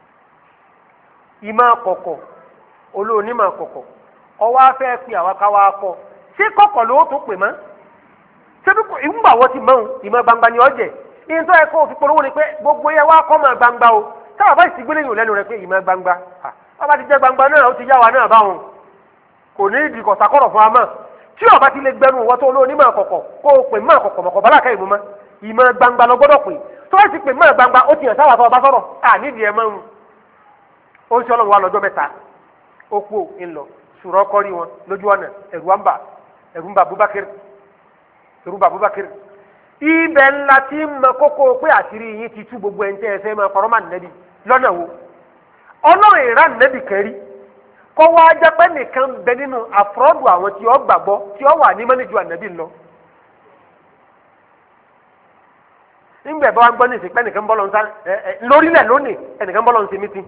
ìmọ̀ kọ̀kọ̀ olóònímọ̀ kọ̀kọ̀ ọwọ́ afẹ́ pe àwọn akáwá kọ ṣé kọ̀kọ̀ ló tó pè mọ́ ṣé bí ìwúgbà wọ́n ti mọ̀ ìmọ̀ gbangba ni ọ̀jẹ̀ ìyẹn tó yẹ kó o fi polówó ni pé gbogbo yẹ wá kọ́ mọ̀ gbangba o táwọn bá sì gbélé yìí lẹ́nu rẹ pé ìmọ̀ gbangba ọba ti jẹ́ gbangba náà ó ti yá wa náà báwọn kò ní ìdí kọ̀sàkọ̀rọ̀ fún wa mọ́ tí ọba ti lè gbẹnu wọ́n tó olóònímọ̀ kọ̀kọ̀ kó o pè mọ́ kọ̀kọ̀ mọ̀kọ̀ bálàkà ìmú mọ́ ìmọ̀ gbangba lọ gbọ́dọ̀ pé tó bá ti pè mọ́ gbangba ó ti hàn sáwà tó ọba sọ̀rọ̀ à nídìí ẹ̀ mọ́ ó ń ṣe ọlọ́run wa lọ́jọ́ mẹ́ta ó kú ńlọ ṣùrọ̀ kọ́rí wọn lójú ọ̀nà ẹ̀rù wa ń bà ẹ̀rù ń bà Abubakar ẹ̀rù ń bà Abubakar ibẹ̀ ńlá tí ń mọ kókó pé àṣírí yín ti tú gbogbo ẹ̀ ń tẹ́ ẹ fẹ́ máa parọ́ máa nẹ́bí lọ́nà wo ọlọ́run ìran nẹ́bí kẹrí kọ́ wá jẹ́ pé nìkan bẹ nínú àfọ́rọ́dù àwọn tí ó gbàgbọ́ tí ó wà ní mọ́nìjú ànẹ́bí lọ. nígbà bá wa ń gbọ́ ní ìsìn pé ẹnìkan bọ́lọ̀ ń sá lórílẹ̀ lónìí ẹnìkan bọ́lọ̀ ń ṣe mítìn.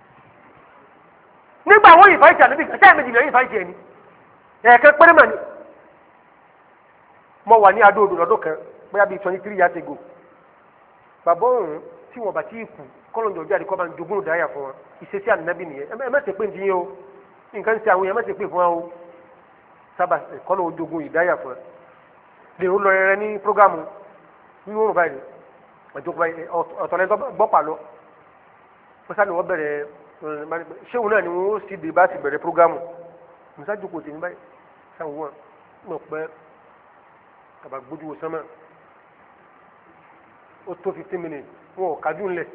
nígbà wọ́n yìí fáìtì ànẹ́bí kẹ́kẹ́ méjì lẹ́yìn fáìtì ẹni ẹ̀ẹ̀kan péré mà ní. mo wà ní adó odò lọ́dún kan bóyá bíi twenty three years ago. bàbá òun tí wọ́n bá ti kú kọ́lọ́njọ́ jáde kọ́ bá ń jogún dáyà fún wa ìṣesí ànábì nìyẹn ẹ má ṣe pé ń dín o nǹkan ṣe àwọn yẹn má ṣe pé fún wa o sábà kọ́lọ́ ojogún ìdáyà fún wa lè ó lọ rẹ ní prógámù ní wọ́n báyìí ọjọ́ báyìí ọ̀tọ̀lẹ́ gbọ́pà lọ wọ́n sáré wọ́n bẹ̀rẹ̀ ṣéun náà ni wọ́n sì dé bá sì bẹ̀rẹ̀ prógámù musa jókòó tèmi báyìí sáwọn wọn mọ̀ pé kàbà gbójú wo sánmà ó tó fifteen minutes wọn ò kájú ńlẹ̀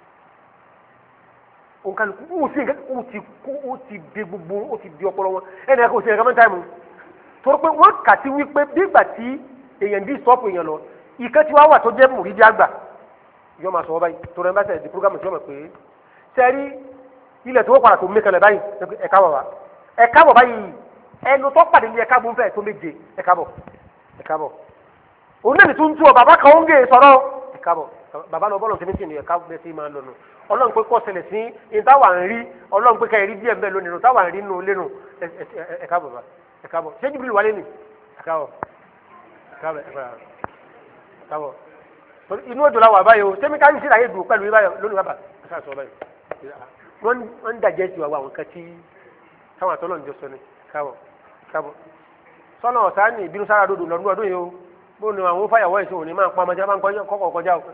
onkaluku ó sì ó ti ó ti di gbogbo ó ti di ọpọlọ wọn ẹnì kan ò sí ẹ̀ka mẹ́ta ìmú torí pé wọ́n kà sí wípé bígbà tí èèyàn dí sọ́ọ̀pù èèyàn lọ ìkẹ́ tí wàá wà tó jẹ́ mùrídìí àgbà yọ máa sọ wọ́n báyìí torí ẹ̀ bá sẹ̀ di programme tí wọ́n mọ̀ pé sẹ́rí ilẹ̀ tó wọ́n padà tó mú mẹ́kànlẹ̀ báyìí ẹ̀ka bọ̀ wá ẹ̀ka bọ̀ báyìí ẹnu tó pàdé ní ẹ̀ka bọ̀ nfẹ̀ tó méje ẹ̀ka bọ̀ ẹ̀ka bọ̀ òun náà ní tún tú ọ bàbá kan ó ń gé sọ̀rọ̀ ẹ̀ka bọ̀ bàbá lọ bọ́ọ̀lù tẹ́mẹ́tì ní ẹ̀ka bẹ́ẹ̀ sí máa lọ nù ọlọ́run pé kọ́ ṣẹlẹ̀ sí ìtawà ń rí ọlọ́run pé káyọ̀ rí díẹ̀ mbẹ́ lónìí nù táwà ń rí nù lẹ́nu ẹ̀ka bọ̀ bá ẹ̀ka bọ̀ ṣé Jibril wálé ni ẹ̀ka bọ̀ ẹ̀ka bọ̀ ẹ̀ka bọ̀ inú òjò la wà báyìí o sẹ́mi káyọ̀ sí ìdáyé dùn pẹ̀lú ibáyọ̀ lónìí bàbá ẹ̀ka sọ báyìí wọ́n ń dàjẹ́ sí wa àwọn kan tí táwọn àtọ́lọ́ ń jọ sọ ni ẹ̀ka bọ̀ ẹ̀ka bọ̀ sọ́nà ọ̀sán ní ìbínú sára dòdò lọ́dún ọdún yìí o bó ni àwọn fáyàwọ́ ìṣòwò ní máa pa ọmọdé máa ń kọ́kọ́ kọjá o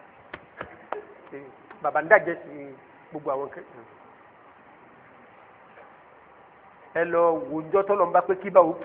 bàbá ń dàjẹ́ sí gbogbo àwọn kẹ́kẹ́ ẹ lọ wòjọ́ tọ́lọ̀ ń bá pé kí bá o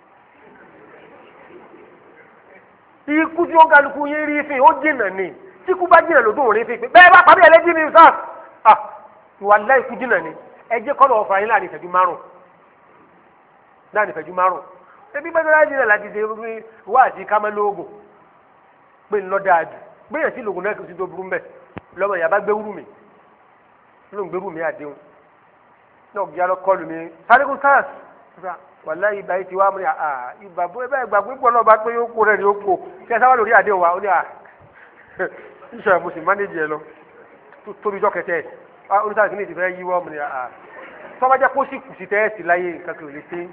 kì í ikú tí ó kálukú yín rí fi ó jìnà ni tí kú bá jìnà lòdùn rí fi pé bẹ́ẹ̀ bá pàdé ẹlẹ́jì ní sáà ah ìwà láì kú jìnà ni ẹ jẹ́ kọ́lọ̀ ọ̀fà yín láàrin ìfẹ̀jú márùn láàrin ìfẹ̀jú márùn ebi bẹ́ẹ̀ láti jìnà láti ṣe wá àti kámẹ́lógún pé ńlọ dáa jù gbéyàn sí lògùn náà kò sí tó burú mbẹ́ lọ́mọ yàrá gbé wúrú mi ló ń gbé wúrú mi àdéhùn náà gbé alọ́ kọlù mi sárégún sars wàlá ibà yìí ti wá mú ní à ibà bó ẹ bá gbà pé pọ̀ náà bá pé yóò kó rẹ̀ ní ó kó kí ẹ sábà lórí àdéhùn wa ó ní à ìṣòro mo sì mánéjì ẹ lọ tóbi jọ kẹtẹ oníṣàlẹ̀ kìíní ti fẹ́ yíwọ́ mu ní à tọ́ba jẹ́ kó sì kù sí tẹ́ẹ̀sì láyé nǹkan kì í lè ṣe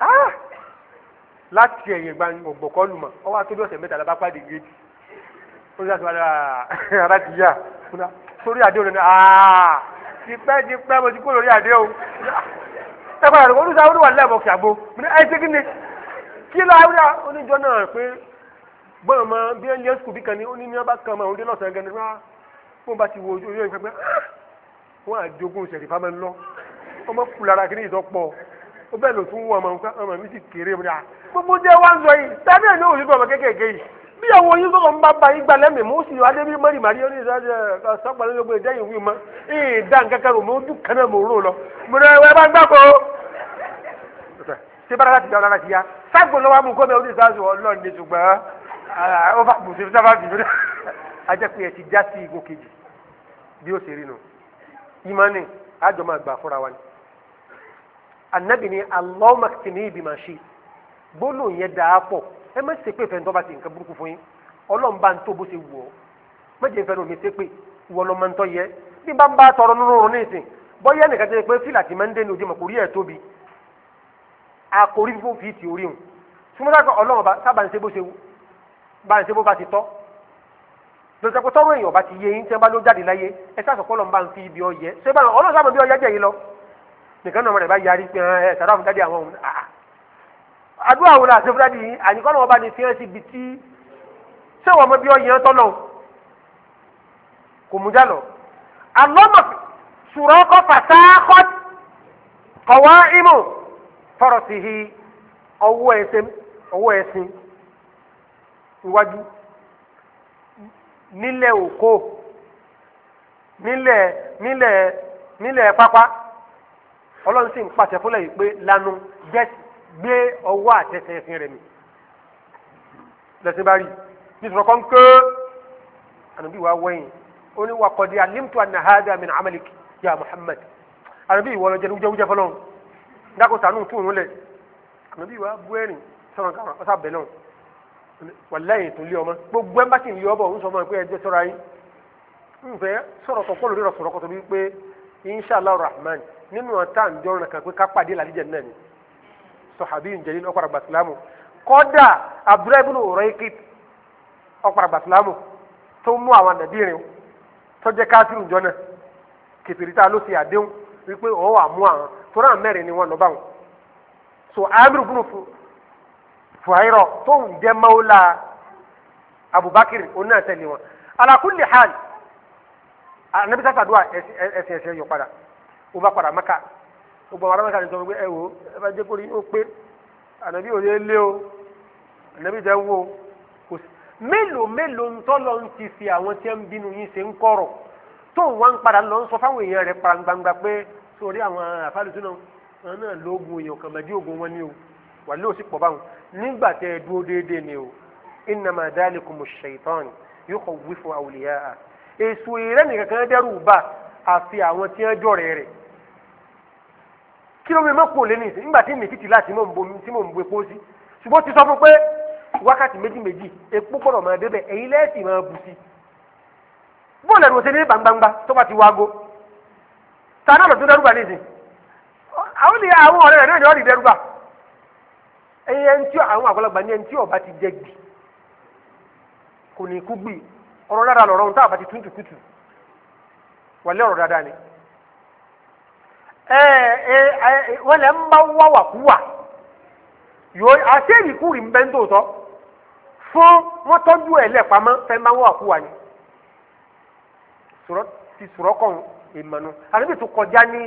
láti ẹ̀yìn gba ọ̀gbọ̀kọ́ lùmọ̀ ọwọ́ àtọ́jú ọ̀sẹ̀ mẹ́ta lábá pàdé géèjì oníṣàlẹ̀ wàlá ara ti yá sórí àdéhùn ní à ti pẹ́ ti pẹ́ mo ti kó lórí àdéhùn ẹ padà rẹ olùsọ àwọn oníwà lẹ́ẹ̀mọ́ kí àgbo ẹ ṣe kí ni kí ló àwọn oníjọ náà pé bọ́ọ̀ mọ bí ẹ ń lé skul bí kan ní ó ní ní ọba kan mọ òun dé lọ́sàn-án gẹ́gẹ́ nígbà fún bá ti wo ojú ojú ìfẹ́ pé wọ́n àjogún ìṣẹ̀lẹ̀ fámẹ́ ńlọ ọmọ kù lára kí ní ìdọ́pọ̀ ó bẹ́ẹ̀ lò tún wọ́n ọmọ nǹkan ọmọ mi sì kéré mi à gbogbo jẹ́ wá ń sọ yìí tàbí ẹ̀ ní òṣèlú ọmọ kéékèèké yìí bí àwọn oyin sọ̀rọ̀ ń bá ba yín gba lẹ́mìí mú sí adé bí mọ́rì màrí oní ìdájọ́ sọ́pàlélógún ìdẹ́yìn wí mọ́ ìdá nǹkan kan rò mọ́ ojú kan náà mò ń rò lọ mo rẹ ẹ bá gbà kó ṣé bára láti jẹ́ ọ̀la láti yá ságbó lọ́wọ́ amú gómìnà ó ní sáà sọ ọlọ́run ní ṣùgbọ́n ó bá bùsùn sábà bìbí ajẹ́ pé ẹ ti já sí igun kejì bí ó ṣe rí nu ìmánì àjọ máa gbà fúnra wa ni anabi ni Allahumma ktini bima shi gbólóhùn yẹn dáa pọ̀ ẹ má ṣe pé fẹ́ntọ́ bá ti nǹkan burúkú fún yín ọlọ́run bá ń tó bó ṣe wù ọ́ méje fẹ́ lómi ṣe pé ìwọ lọ́mọ ń tọ́ yẹ bí bá ń bá tọrọ nínú oorun nísìn bọ́yá nìkan tẹ́ pé fílà tí máa ń dé ní ojú mọ̀ kò rí ẹ̀ tóbi àkórí fífò fi ti orí hùn súnmọ́tà kan ọlọ́run bá sábà ń ṣe bó ṣe wù bá ń ṣe bó bá ti tọ́ lọ́sọ̀ pé tọ́rọ èèyàn bá ti yé yín tí wọ́n bá ló jáde láyé ẹ sáà sọ̀kọ́ lọ́n bá ń fi ibi ọyẹ ṣé báwọn ọlọ́run sábà bí ọyẹ jẹ́ yìí lọ nìkan náà rẹ̀ bá yarí pé ẹ sàrà fún jáde àwọn òun àdúrà wò láti fúdádì yìí àníkọ́ náà wọ́n bá ní fi hàn sí ibi tí ṣé wọ́n mọ bí ọyẹ tọ́ lọ kò mú já lọ. àlọ́mọ̀ sùrọ́kọ́ fàtàkọ́ kọ̀wá ìmù fọ̀rọ̀ sí i ọwọ́ ẹsẹ̀ ọwọ́ ẹsìn iwájú nílẹ̀ òkó nílẹ̀ nílẹ̀ nílẹ̀ pápá ọlọ́run sì ń pàṣẹ fúnlẹ̀ yìí pé lanu jẹ́sì gbé ọwọ́ àtẹsẹ̀ ẹ̀sìn rẹ̀ mi lẹ́sìn bá rí nítorí kan ké ànàbí wa wẹ̀yìn ó ní wàkọ̀dé alimtu anna hada min amalik ya Muhammad ànàbí ìwọ lọ jẹnu jẹwújẹ fọlọ́run dákò sànù tún un lẹ̀ ànàbí wa bú ẹ̀rìn sọ̀rọ̀ kàrọ̀ ọ̀sà bẹ̀ náà wàláyé tó lé ọmọ gbogbo ẹ̀ bá sì ń lé ọbọ̀ ń sọ ọmọ pé ẹjẹ́ sọ́ra yín ń fẹ́ sọ̀rọ̀ tó pọ̀lù rírọ̀ sọ̀rọ̀ kọ́tọ́ bí pé inshallah rahman nínú ọ̀tá ǹjọ́ rẹ̀ kan pé ká pàdé làlíjẹ̀ náà ni sọ̀hábí ǹjẹ́ nínú ọ̀pọ̀ àgbà sílámù kọ́dà Abdullahi ibn Uraykit ọ̀pọ̀ àgbà sílámù tó mú àwọn ànàbírin tó jẹ́ káfíìrù ǹjọ́ náà kẹfìrí tá a ló ṣe àdéhùn wípé ọ̀ wà mú àwọn tó náà mẹ́rin ni wọ́n lọ báwọn so amiru bunu fuhairọ tó ń jẹ́ mawla Abubakar oní àtẹlẹ wọn ala kulli hal anabi sasa do ẹsẹ ẹsẹ yọ padà ó bá padà Mẹ́kà ó gbọ́n ara Mẹ́kà ní sọ pé ẹ wò ẹ bá jẹ́ kórìí ó pé anabi ò lé lé o anabi jẹ́ wo kò sí mélòó mélòó ńtọ́lọ́ ń ti fi àwọn tí ń bínú yín ṣe ń kọ̀rọ̀ tó ń wá ń padà lọ ń sọ fáwọn èèyàn rẹ̀ parangbangba pé sórí àwọn àfáàlùsọ náà wọn náà lóògùn èèyàn kan mẹ́jọ ògùn wọn ni o wà lé òsì pọ̀ báwọn nígbà tẹ́ ẹ dúró déédéé ni o innama dhalikumu shaytan yukhawwifu awliya'a èso ìrẹ́ nìkan kan dẹ́rù bá àfi àwọn tí wọ́n jọ̀rẹ̀ rẹ̀ kí ló mi má pò lé ní ìsìn nígbà tí mi títí láti mò ń bo tí mò ń bo epo sí ṣùgbọ́n ti sọ fún pé wákàtí méjì méjì epo gbọ́dọ̀ máa débẹ̀ èyí lẹ́ẹ̀sì máa bù sí bóòlù ẹ̀rù ọ̀sẹ̀ ní gbàngbàngbà tó bá ti wágo ta náà lọ tó dẹ́rù bá ní ìsìn àwọn ni àwọn ọ̀rẹ́ rẹ̀ náà ni wọ́n di dẹ́rù bá ẹ̀yìn ẹni tí àwọn àgbàlagbà ní ẹni tí ọba ti jẹ gbì kò ní kú gbì ọ̀rọ̀ dáadáa lọ̀rọ̀ ohun tá a bá ti túntù kùtù wàlẹ́ ọ̀rọ̀ dáadáa ni. ẹ ẹ wọ́n lẹ́ ń bá wá wà kú wà yóò àṣẹ́yìn kúrì ń bẹ́ ń tòótọ́ fún wọ́n tọ́jú ẹ̀ lẹ́pamọ́ fẹ́ ń bá wà kú wà ni. sọ̀rọ̀ ti sọ̀rọ̀ kàn ìmọ̀nù àdébí tó kọjá ní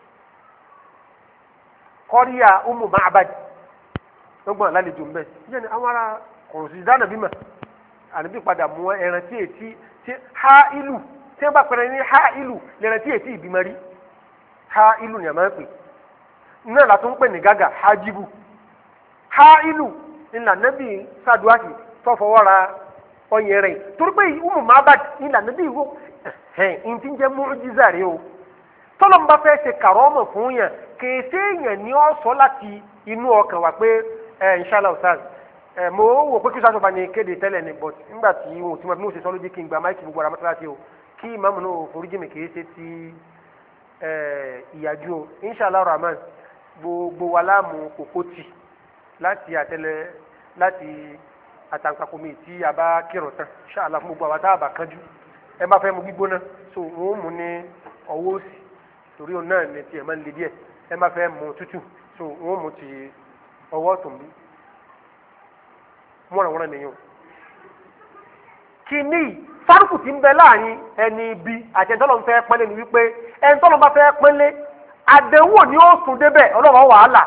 kọ́ríà Ummu Ma'bad lọ́gbọ̀n àlálejò ń bẹ̀ yẹn ni àwọn ará kọ̀ọ̀sì dáná bímọ àdébí padà mú ẹran tí ètí tí ha ìlú tí wọ́n bá pẹ̀lẹ́ ní ha ìlú lẹ́ran tí ètí ìbímọ rí ha ìlú ni a máa ń pè náà la tún ń pè ní gàgà hajibu ha ìlú ńlá nẹ́bí sàdúrásì tọ́fọwọ́ra ọyẹ rẹ̀ torí pé Ummu Ma'bad ńlá nẹ́bí ìwọ ẹ̀hìn ntí ń jẹ́ mu'jiza rẹ̀ o tọ́lọ́ ń bá fẹ́ ṣe kàrọ́mọ̀ fún yàn kèsè yàn ni ó sọ láti inú ọkàn wa pé ẹ inshallah ustaz ẹ mo wò pé kí sọ́sọ́ bá ní kéde tẹ́lẹ̀ ni but nígbà tí wọn ò tí mo bí mo ṣe sọ lójú kí n gba máìkì gbogbo ara mọ́tàlá sí o kí ìmáàmù náà foríjì mi kì í ṣe ti ẹ ìyàjú o inshallah rahman gbogbo wa láàmú kòkó tì láti àtẹlẹ láti àtàǹpàkò mi tí a bá kírun tán inshallah fún gbogbo àwọn tá a bá kánjú ẹ bá fẹ́ mu gbígbóná so wọn ò mú ní ọwọ́ òsì torí òun náà ní tiẹ̀ máa ń le díẹ̀ ẹ bá fẹ́ mu tútù so wọn ò mú ti ọwọ́ tó ń bí wọ́nàwọ́nà nìyẹn kìíní fárúkù tí ń bẹ láàrin ẹni ibi àti ẹni tọ́lọ́ ń fẹ́ pẹ́lẹ́ ni wípé ẹni tọ́lọ́ bá fẹ́ pẹ́lẹ́ àdéhùn ni ó sùn débẹ̀ ọlọ́wọ́ wàhálà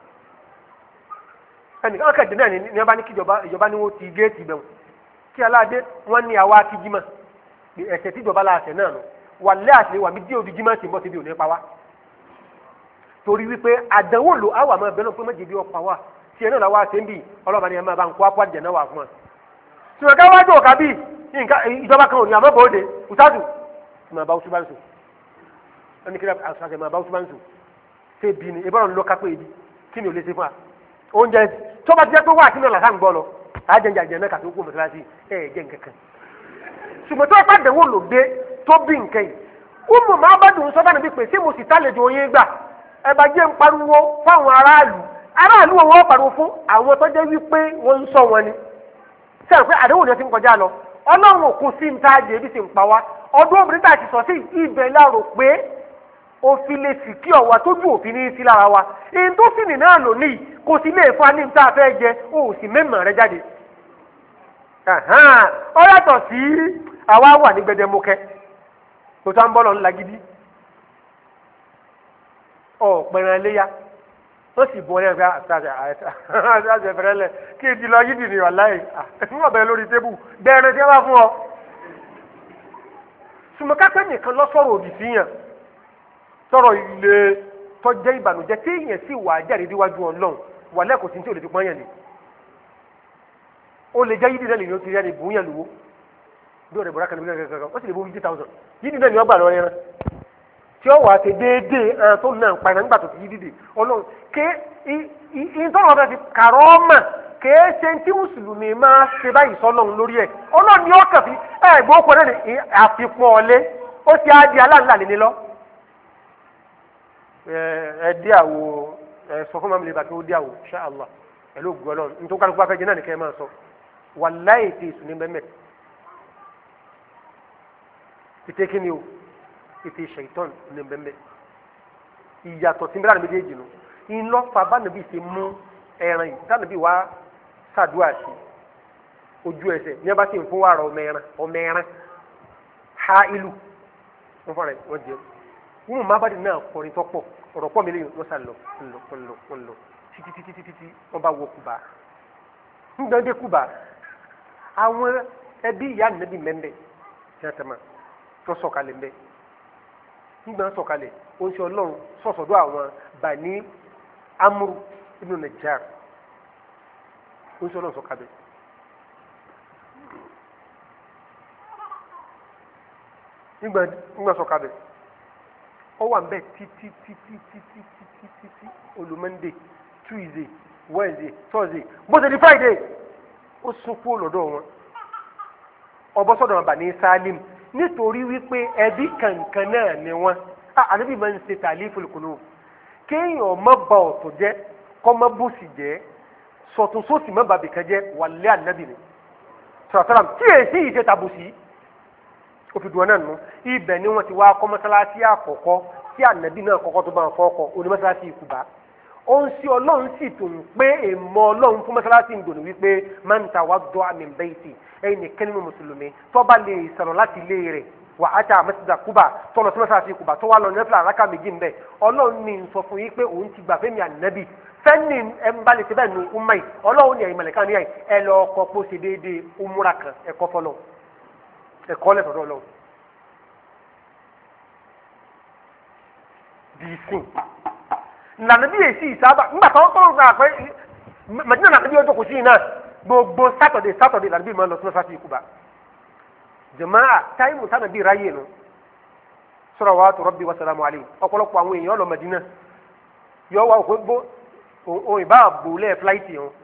ẹnì kan kẹ̀dé náà ní ẹ bá ní kí ìjọba ní wọ́n ti géètì bẹ̀rù kí aláàdé wọ́n ní àwa ti jímọ̀ ẹ̀sẹ̀ tíjọba láàṣẹ náà nù wà lẹ́ àṣẹ wà mí dí òdi jímọ̀ sí ń bọ́ síbi òní pa wá torí wípé àdánwò lò áwà máa bẹ́ẹ̀ náà pé méjì bí ọ̀pá wà tí ẹ náà làwọn àti ń bì ọlọ́ba ni ẹ máa bá ń kó apá àjẹ náà wà fún wa. ṣùgbọ́n ká wájú ọ̀ka bíi ìjọba kan ò ní àmọ́ bòde ùtàdù máa bá ọtúbá ń sùn ẹni kí àṣàṣe máa bá ọtúbá ń sùn ṣé bí ni ìbọn ló kápẹ́ ibi kí ni ò lè ṣe fún wa. oúnjẹ tó bá ti jẹ́ pé wà á sínú làtà ń gbọ́ lọ àjẹjẹ àjẹ náà kàtó kó mọ́sálásí ẹ̀ jẹ́ nǹkan kan. ṣùgbọ́n tó bá dẹ̀wò lò dé tó bí nǹkan yìí ó mọ̀ máa bá dùn sọ́dọ̀ níbi pé ṣé mo sì tálejò yín gbà ẹ bá jẹ́ ń pariwo fáwọn aráàlú aráàlú wọn wọ́n pariwo fún àwọn tó jẹ́ wípé wọ́n ń sọ wọn ni sẹ́yìn pé àdéhùn ni ti ń kọjá lọ ọlọ́run òkú sí ń ta àjẹ́ ibi sì ń pa wá ọdún obìnrin tá a ti sọ sí ibẹ̀ láàrò pé òfin lè sì kí ọ̀wà tójú òfin ní sí lára wa èyí tó sì nì náà lónìí kò sí lè fa ní tá a fẹ́ jẹ o sì mẹ́mọ̀ rẹ jáde ọ yàtọ̀ sí àwa wà ní gbẹdẹmukẹ tó tá ń bọ́ lọ ńlá gidi ọ̀pẹ̀rẹ̀ léyà wọ́n sì bọ́ ẹ̀ àti ẹ̀fẹ̀rẹ̀ lẹ̀ kí n ti lọ yídì ní ọ̀láyé ẹ̀fún ọ̀bẹ̀rẹ̀ lórí tébù bẹ́ẹ̀rẹ̀ tí wọ́n bá fún ọ. sùmọ́kápẹ́ nìkan lọ sọ̀rọ̀ òdì sí yàn sọ̀rọ̀ ilé tọ́jẹ́ ìbànújẹ́ tí èèyàn sì wà jáde níwájú ọlọ́run wà lẹ́kọ̀ọ́ sí tí ò lè fi pọ́n yàn lé. ó lè jẹ́ yídì náà lè ní o ti rí ẹni bùn yàn lówó bí ọ̀rẹ́ bọ̀rá kan ní kankan wọ́n sì lè bó fifty thousand yídì náà ni wọ́n gbà lọ rẹ́rán tí ó wà á ṣe déédéé ẹran tó nà ń pa iná nígbà tó ti yí dìde ọlọ́run ké ìtọ́nà ọ̀dọ̀ ti kàrọ́ ọ̀mà kéé ṣe tí mùsùlùmí máa ṣe báyìí sọ́lọ́run lórí ẹ̀ ọlọ́run ni ó kàn fi ẹ̀ gbọ́ pọ̀ náà ní àfikún ọ̀lẹ́ ó ti á di aláǹlà lé ní lọ. ẹ dí àwò ẹ sọ fún mamile bàtí ó dí àwò ṣá Allah ẹ ló gbọ́ ọlọ́run nítorí kálukú bá fẹ́ jẹ náà nìkan ẹ máa sọ wàláyé ti sùn ní bẹ́ẹ̀ tètè kí ni o ètè ṣèitán ní bẹ́ẹ̀ ìyàtọ̀ tí mìíràn méjèèjì nù ńlọ́fà bánàbí ṣe mú ẹran yìí tánàbí wá ṣàdúrà sí ojú ẹsẹ̀ ní abá sì ń fún wàrà ọmọ ẹran ọmọ ẹran ha ìlú wọn fọrọ wọn jẹ wọn má bá di náà kọrin tọpọ ọ̀rọ̀ pọ̀ mi lẹ́yìn wọn sá lọ ńlọ ńlọ ńlọ títí títí títí tí wọn bá wọ Kùbá ńgbà dé Kùbá àwọn ẹbí ìyá nàbí mẹ́mbẹ́ tí wọ́n tẹ̀ máa tó sọ̀kalẹ̀ mbẹ́ nígbà sọ̀kalẹ̀ ó ń ṣe ọlọ́run sọ̀sọ̀dọ̀ àwọn Bani Amru ibn Najjar ó ń ṣe ọlọ́run sọ̀kalẹ̀. nígbà nígbà sọ̀kalẹ̀ ó wà mbẹ́ títí títí títí títí títí olú Monday Tuesday Wednesday Thursday bó ṣe di Friday ó sunkún lọ́dọ̀ wọn ọbọ̀ sọ̀dọ̀ wọn Bani Salim nítorí wípé ẹbí kankan náà ni wọn ànábì máa ń ṣe tàlífùl qulub kéèyàn má ba ọ̀tọ̀ jẹ́ kọ́ má bùsì jẹ́ sọ̀tún sósì má bàbí kan jẹ́ wàlẹ́ ànábì ni sọ̀rọ̀sọ̀rọ̀ tí èsì yìí ṣe tàbùsì òfìdùn náà nù ibẹ̀ ni wọ́n ti wá kọ́ mọ́sálásí àkọ́kọ́ tí ànábì náà kọ́kọ́ tó bá wọn fọ́kọ́ oní mọ́sálásí Kùbá ó ń sí ọlọ́run sì tó ń pé èèmọ̀ ọlọ́run fún mọ́sálásí ń dòní wípé man tawadda'a min bayti ẹ̀yin nìkan nínú mùsùlùmí tó bá lè sọ̀rọ̀ láti ilé rẹ̀ wà á ta masjida Kuba tọ́lọ̀ sí mọ́sálásí Kuba tó wà lọ nẹ́fìlà àràkà méjì ń bẹ̀ ọlọ́run ní sọ fún yín pé òun ti gbà fẹ́mi ànábì fẹ́ni ẹ̀ ń bá lè ṣe bẹ́ẹ̀ nu umma yìí ọlọ́run ní ẹ̀yin mọ̀lẹ́ká ní ẹ̀ lọ ọkọ̀ pọ̀ ṣe déédéé umura kan ẹ̀kọ́ fọlọ́ ẹ̀kọ́ lẹ́sọ̀dọ̀ ọlọ́run. bìsìn nànàbí èsì ìsábà ńgbà tó ń tọ́lọ̀ gbà pé mẹ̀dínà nànàbí ọjọ́ kò sí iná gbogbo sátọ̀dé sátọ̀dé nànàbí máa lọ sí mọ́sálásí Kuba jamaa táìmù tánàbí ráyè nu salawatu rabbi wa salamu alayhi ọ̀pọ̀lọpọ̀ àwọn èèyàn lọ Mẹdínà yọ wá òkú gbó òun ìbá àbòlẹ̀ fúláìtì wọn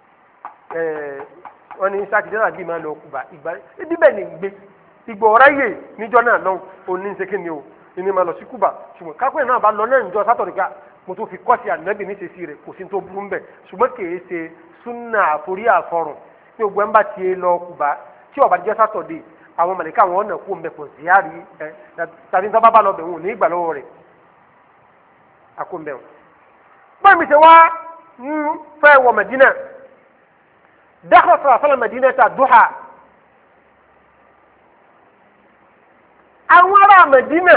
wọn ní sátidé nàbí máa lọ Kuba ìgbà bíbẹ̀ ní gbé ìgbọ̀ ráyè níjọ́ náà lọ́hùn òní ń sekí ni o ìní máa lọ sí Kuba ṣùgbọ́n kápẹ́ náà bá lọ náà níjọ́ sátọ̀dé ká mo tó fi kọ́sí ànábì ní ṣe sí rẹ̀ kò sí tó burú mbẹ̀ ṣùgbọ́n kìí ṣe súnà àforí àfọrùn ní gbogbo ẹ̀ ń bá tiẹ̀ lọ Kuba tí ó bá jẹ́ sátọ̀dé àwọn mọ̀lẹ́ká àwọn ọ̀nà kú mbẹ̀ kò sí àárí ẹ tàbí tó bá bá lọ bẹ̀ wọn ò ní ìgbà lọ́wọ́ rẹ̀ àkó mbẹ̀ wọn. báyìí mi ṣe wá ń fẹ́ wọ Mẹdínà dákọ̀ sọ̀rọ̀ sọ̀rọ̀ Mẹdínà ta dúhà àwọn ará Mẹdínà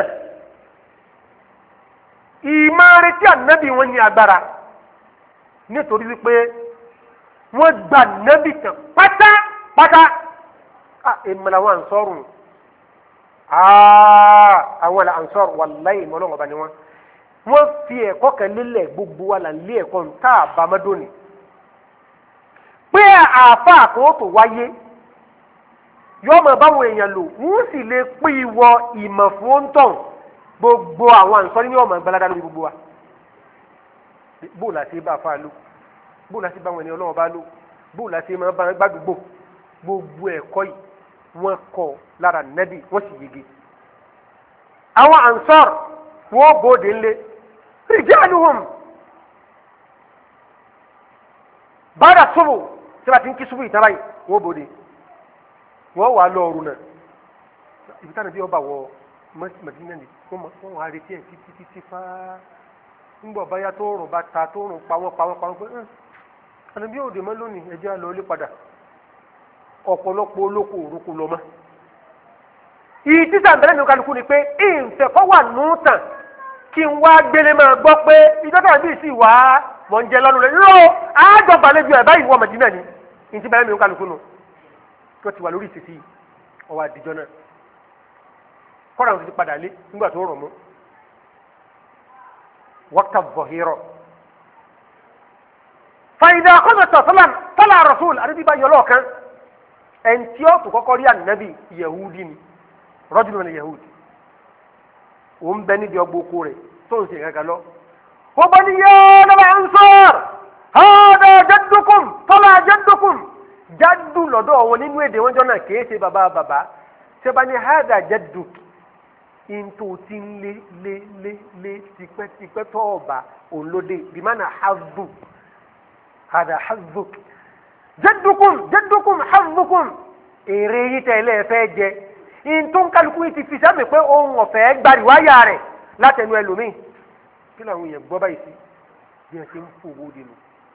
ìmọ̀ọ́rẹ́ tí ànábì wọn ní agbára nítorí wípé wọ́n gba ànábì tán pátápátá èèmọ̀ làwọn ànsọ́rù àwọn ànsọ́rù wàláyé ìmọ̀ ọlọ́wọ́ bá ní wọn wọ́n fi ẹ̀kọ́ kan lélẹ̀ gbogbo wa là ń lé ẹ̀kọ́ ń tá àbámọ́dọ́ ni pé àáfà àkóótò wáyé yóò máa báwọn èèyàn lò wọ́n sì lè pín ìwọ ìmọ̀ fún òǹtọ̀n gbogbo àwọn àǹsọ́rí ní ọmọ ìgbàládá lórí gbogbo wa bóòlù àti bá fa lò bóòlù àti bá wọn ènìyàn ọlọ́wọ́ bá lò bóòlù àti máa bá gbàdúgbò gbogbo ẹ̀kọ́ yìí wọ́n kọ́ lára nẹ́bí wọ́n sì yege àwọn àǹsọ́r wọ́n bóde ńlẹ̀ rijaluhum bada subu tí wọ́n ti ń kí subu ìtara yìí wọ́n bóde wọ́n wà lọ́ọ̀rù náà ibi táwọn bí wọ́n bá wọ Mẹ́dínà ni wọ́n wà retí ẹ̀ títí títí fáá ńgbọ̀ báyà tó rùn bá ta tó rùn pawọ́ pawọ́ pawọ́ pé ẹni bí òde mọ́ lónìí ẹjẹ́ àlọ́ ilé padà ọ̀pọ̀lọpọ̀ olóko òrùkù lọ mọ́. ìyí títà ìbẹ̀rẹ̀ mi kálukú ni pé ìǹfẹ̀kọ́ wà nù tàn kí n wá gbélé máa gbọ́ pé ìjọba bíi sì wá mọ̀ ń jẹ lọ́nu rẹ̀ yóò àjọ gbàlejò ẹ̀ báyìí wọ Mẹ́dínà ni ìyí tí bẹ̀rẹ̀ mi kálukú nù tó ti wà lórí ìsìsì ọwọ́ àdìjọ náà kọ́ra àwọn ti padà lé nígbà tó rọ̀ mọ́ وقت الظهيرة فإذا قضت صلاة طلع رسول النبي بقى يلوكا انتيوت وكوريا النبي يهودي رجل من اليهود وم بني دي ابو كوري تونسي قالوا وبني يا نبي انصار هذا جدكم طلع جدكم جد لدو ونين ويدي وانجونا كيسي بابا بابا سبني هذا جدك into tin le le le le tipẹ́ tipẹ́ tọ́ọ̀bà olóde bimana hazu hada hazuk jaddukum jaddukum hazukum èrè yìí tẹ̀lé ẹ̀fẹ́ jẹ into kálukú yìí ti fi sẹ́mi pé ohun ọ̀fẹ́ gbari wáyà rẹ̀ látẹnu ẹlòmíì kí làwọn èèyàn gbọ́ báyìí sí bí ẹ ṣe ń fowó dènù.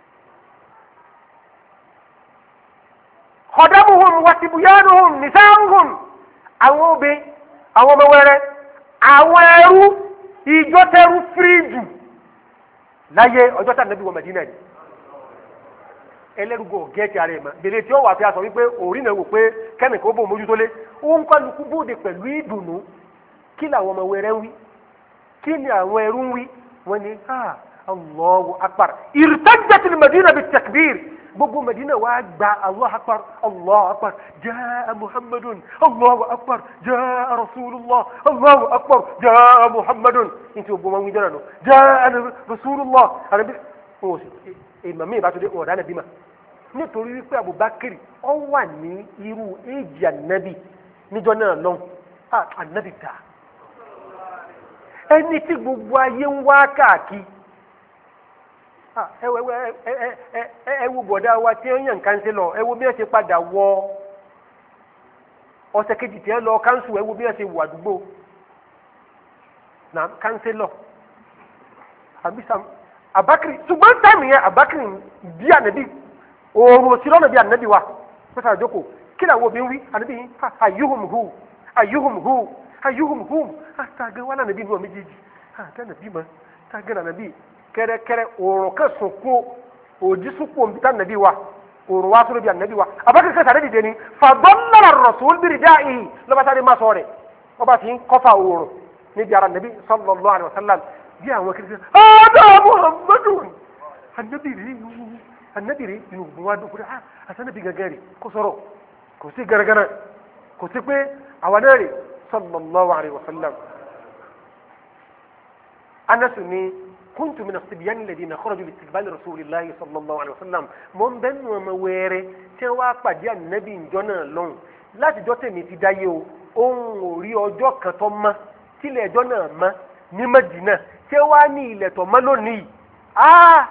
khadamuhum wasibuyanuhum nisauhum àwọn obìnrin àwọn ọmọ wẹrẹ àwọn ẹrú ìjọ tẹrú fíríjù láyé ọjọ́ tá nàbí wọ Mẹ́dínà ni ẹlẹ́rúgbò gẹ́ẹ̀tì ara ẹ̀ mọ́ bèrè tí ó wà fi aṣọ wípé orí náà wò pé kẹ́mìkì ó bò mójútó lé ó ń kálukú bóde pẹ̀lú ìdùnnú kí làwọn ọmọ wẹrẹ ń wí kí ni àwọn ẹrú ń wí wọ́n ní ha Allahu akbar irtajjatil Madina bit takbir gbogbo Madina wa gba Allahu akbar Allahu akbar jaa Muhammadun Allahu akbar jaa Rasulullah Allahu akbar jaa Muhammadun inti gbogbo wọn wí jọna no jaa Rasulullah arabi o si e mami ba to de o da nabi ma nítorí wípé Abubakar ó wà ní irú èjì Ànábì níjọ́ náà lọ́hùn ah Ànábì ta ẹni tí gbogbo ayé ń wá káàkiri ẹ wo bọ̀dá wa tí ó yàn kánsílọ̀ ẹ wo bí ẹ ṣe padà wọ ọ̀sẹ̀ kejì tí ẹ lọ kánsù ẹ wo bí ẹ ṣe wọ àdúgbò na kánsílọ̀ àbísàm Abakiri ṣùgbọ́n táìmù yẹn Abakiri bí ànábì òòrùn òsì lọ́nà bí ànábì wa pẹ́sà àjókò kí làwọn obìnrin wí ànábì yìí ayuhum hu ayuhum hu ayuhum hu àtàgé wà nàbí nù méjèèjì àtàgé nàbí mọ́ àtàgé nàbí kẹrẹkẹrẹ òòrùn kẹsùn kú òjì sùpò nbíta nàbí wa òòrùn wa sọ̀rọ̀ bí ànábì wa Abakiri kẹsà rẹ dìde ni fàdọ́lára rasul bìrì dá ìhì lọ́ba sáré má sọ rẹ̀ ọba fi ń kọ́fà òòrùn níbi ara nàbí sallallahu alaihi wasallam bí àwọn kìrìsìtì ọ̀dọ̀ Muhammadun ànábì rí ànábì rí inú ògùn wa dùn kúrẹ́ ah àtànábì gẹ́gẹ́ rí kó sọ̀rọ̀ kò sí gẹ́rẹ́gẹ́rẹ́ kò sí pé àwọn náà rí sallallahu alaihi wasallam. Anas ni كنت من الصبيان الذين خرجوا لاستقبال رسول الله صلى الله عليه وسلم من بين ومويره توا pàdé Ànábì njona lọ́hùn láti jọ́ tèmi ti dáyé o ohun orí ọjọ́ kan tó mọ́ tílẹ̀ ẹjọ́ náà mọ́ ní Mẹ́dínà tí wàá ní ilẹ̀ tó mọ́ lónìí ah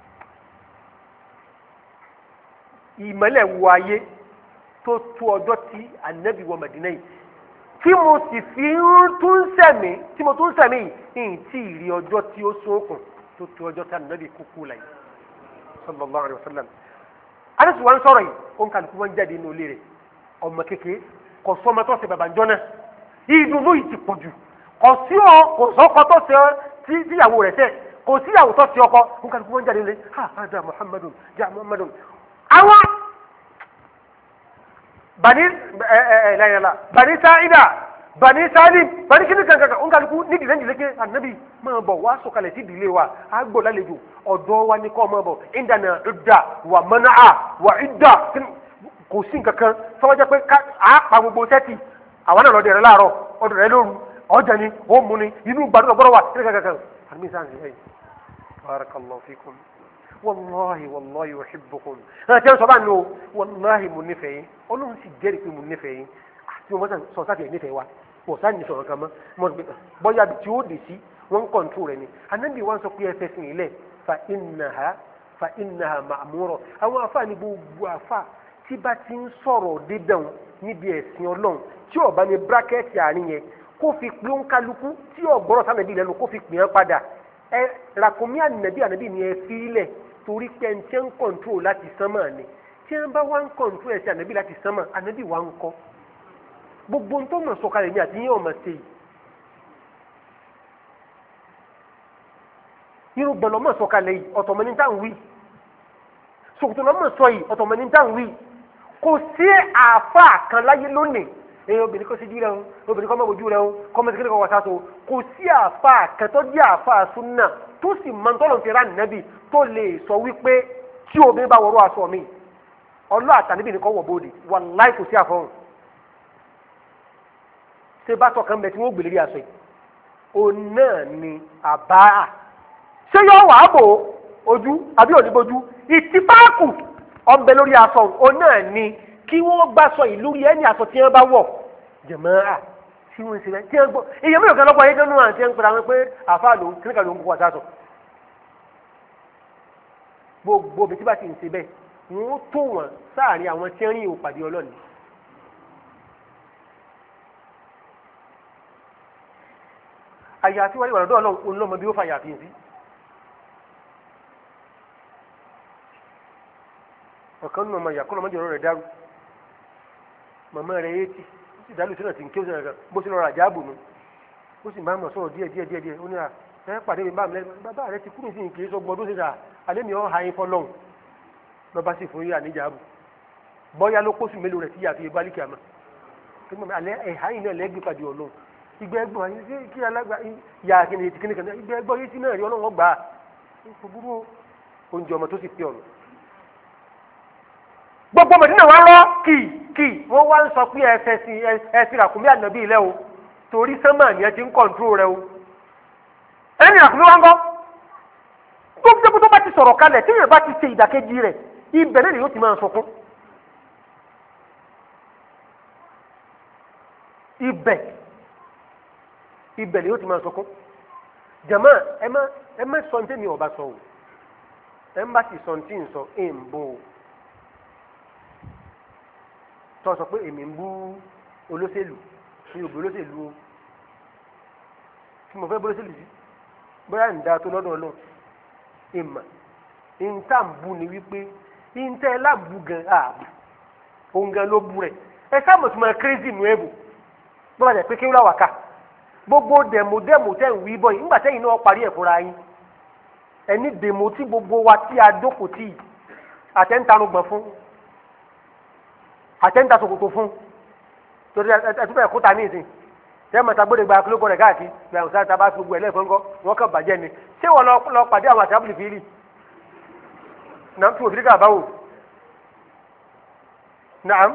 ìmọ́lẹ̀ wọ ayé tó tó ọjọ́ tí Ànábì wọ Mẹ́dínà yìí tí mo sì fi ń tún sẹ̀mí tí mo tún sẹ̀mí yìí tí ì rí ọjọ́ tí ó sókun tó tó ọjọ́ tí Ànábì kúkú láyé sallallahu alaihi wasallam. Anas wa ń sọ̀rọ̀ yìí ó ń kálukú wọn jáde inú ilé rẹ̀ ọmọ kékeré kò sọmọ tó ṣe bàbá njọ́ náà ìdùnnú yìí ti pọ̀ jù kò sí ọ kò sọ́kọ tó ṣe tí tíyàwó rẹ̀ ṣe kò síyàwó tó ṣe ọkọ ó ń kálukú wọn jáde ilé ha hada Muhammadun ja Muhammadun. Àwọn bani ẹ ẹ ẹ la bani Sa'ida bani Salim bani kini kankan on kálukú ní di lenji leke Ànábì ma bọ̀ wá sọ̀kalẹ̀ sí ìdílé wa a gbọ́ lálejò ọ̀dọ̀ wa ni ko ma bọ̀ indana idda wa man'a wa idda kò sí nǹkankan so jẹ́ pé a pa gbogbo seti àwa náà lọ de re láàárọ̀ ọ̀dọ̀ rẹ̀ lóru ọjà ni o mu ni inú gbádùn gboro wa kini kankan Ànábì san sí barakallahu fikum wallahi wallahi uhibbukum ha je so ba no wallahi mo nífẹ̀ẹ́ yín Ọlọ́hun sì jẹ́rìí pé mo nífẹ̀ẹ́ yín tí mo mọ̀ sọ sa ti nífẹ̀ẹ́ wa wọ́n sáà ní sọ̀rọ̀ kan mọ́ mọ́ bọ́yá tí ó dì sí wọ́n ń kọ̀ǹtù rẹ̀ ni Ànábì wọn sọ pé ẹsẹ̀ sìn ilẹ̀ fa innaha fa innaha ma'mura àwọn afa ní gbogbo afa tí bá ti ń sọ̀rọ̀ dídán níbi ẹ̀sìn Ọlọ́run tí ó bá ní bírákẹ́tì àárín yẹn kó fi pín ó ń kálukú tí ó gbọ́rọ̀ sànàbí lẹ́nu kó fi pín ẹ́ padà ẹ ràkúnmí ànàbí ànàbí ni ẹ fi ilẹ̀ torí pé ẹni tí ń kọ̀ǹtù láti sánmà ni tí wọ́n bá wá ń kọ̀ǹtù ẹ̀sìn ànàbí láti sánmà ànàbí wa ń kọ́ gbogbo ntọ́ mọ̀ sọ̀kalẹ̀ ní àti yín ọmọ ṣe yìí irú gbọ̀nà mọ̀ sọ̀kalẹ̀ yìí ọ̀tọ̀mọ̀ni tá ń wí sòkòtò náà mọ̀ sọ yìí ọ̀tọ̀mọ̀ni tá ń wí kò sí àáfà kan láyé lónìí èyí obìnrin kò sí jú rẹ ń obìnrin kọ́ mọ̀ ojú rẹ ń kọ́ mọ̀ sí kékeré kọ́ wá sáso kò sí àáfà kan tó jẹ́ àáfà súnà tó sì máa ń tọ́lọ̀ fi rán nàbì tó lè sọ wípé tí obìnrin bá wọ̀rọ̀ aṣọ mi ọlọ́ àtàníbì ni kọ́ wọ̀ bóde wàláì kò sí àfọ̀hún ṣe bá sọ̀kan bẹ̀ tí wọ́n gbèlérí aṣọ yìí òun náà ni àbá ṣé yóò wà á bò ojú àbí òdìbòjú ìtìpáàkù ọbẹ̀ lórí aṣọ òun náà ni kí wọ́n gbà sọ yìí lórí ẹni aṣọ tí wọ́n bá wọ̀ jẹ̀mọ́ra tí wọ́n ṣe bẹ́ẹ̀ tí wọ́n gbọ́ èyí mẹ́rin kan lọ́pọ̀ ayé gánú àti ẹ̀ ń pera wọn pé àfa lòun kíníkà lòun kó wà sásọ gbogbo òbí tí bá ti ń ṣe bẹ́ẹ̀ wọ́n tó wọn sáàrin àwọn tí ń rìn òpàdé ọlọ́ni. àyàfi wáyé wàlọ́dọ́ ọlọ́run ọlọ́mọ bí ó fa yàfi sí. ọ̀kan nínú ọmọ ìyàkọ́ lọ́mọdé ọ̀rọ̀ rẹ̀ dárú màmá rẹ̀ yéé tì ó sì dálù sínú àti nkí ó sì rẹ̀ bó sì lọ rà jáàbù nù ó sì máa mọ̀ sọ̀rọ̀ díẹ̀ díẹ̀ díẹ̀ díẹ̀ ó ní à ẹ pàdé mi bá mi lẹ́nu bàbá rẹ̀ ti kúrò sí nkì í sọ gbọdún sí ta alẹ́ mi ọ̀ ha yín fọlọ́hùn lọ́ba sì fún yíyà níjàábù bọ́yá ló kóṣù mélòó rẹ̀ sí yàtọ̀ ìbálíkì àmọ́ alẹ́ ẹ̀há yìí náà lẹ́gbẹ̀ẹ́ pàdé ọlọ́run ìgbẹ́ ẹgbọ́n ayé kí alágbá yà kí ni kí ni kan ìgbẹ́ ẹgbọ́n yìí sí náà rí ọlọ́run gbà á kò burú oúnjẹ ọmọ tó sì pé ọ̀nà. gbogbo mẹ̀dínà wa rọ́ kì kì wọ́n wá ń sọ pé ẹsẹ̀ sí ẹsẹ̀ ràkúnmí ànábì ilẹ̀ o torí sánmà ni ẹ ti ń kọ̀ǹtró rẹ o ẹni ràkúnmí wa ń gọ́ gbogbo tó bá ti sọ̀rọ̀ kalẹ̀ tí yẹn bá ti ṣe ìdàkejì rẹ̀ ibẹ̀ náà ni yóò ti máa sọkún ibẹ̀ ibẹ̀ ni yóò ti máa sọkún jama ẹ má ẹ má sọ ní tẹ́mi ọba sọ o ẹ má sì sọ ní tí ń sọ ẹ ń bò ó tọ́ sọ pé èmi ń bú olóṣèlú mi ò bú olóṣèlú o tí mo fẹ́ bú olóṣèlú sí bóyá ń da tó lọ́dọ̀ ọlọ́run ìmà ìntà ń bú ni wípé ìntà ẹ láàbù gan ààbù òun gan ló bú rẹ̀ ẹ sáàmù tó máa kérésì nù ẹ̀bù bọ́lá jẹ́ pé kí wọ́n wà ká gbogbo dẹ̀mò dẹ̀mò tẹ̀ ń wí bọ́ yìí nígbà tẹ́yìn náà parí ẹ̀ fúnra yín ẹni dèmò tí gbogbo wa tí a dókòó tì àtẹ́ntanu gbọ̀n fún àtẹ́ńtà ṣòkòtò fún torí ẹtúbọ̀ ẹ̀kú ta ní ìsìn tẹ́ mọ̀ta gbọ́dọ̀ gba kílógún rẹ̀ káàkiri bí àwọn sáà tábà fi gbogbo ẹ̀lẹ́fọ̀ ńkọ́ wọ́n kàn bàjẹ́ ni ṣé wọ́n lọ pàdé àwọn àtàbùlì fìlì náà tún òfin ká báwò nàám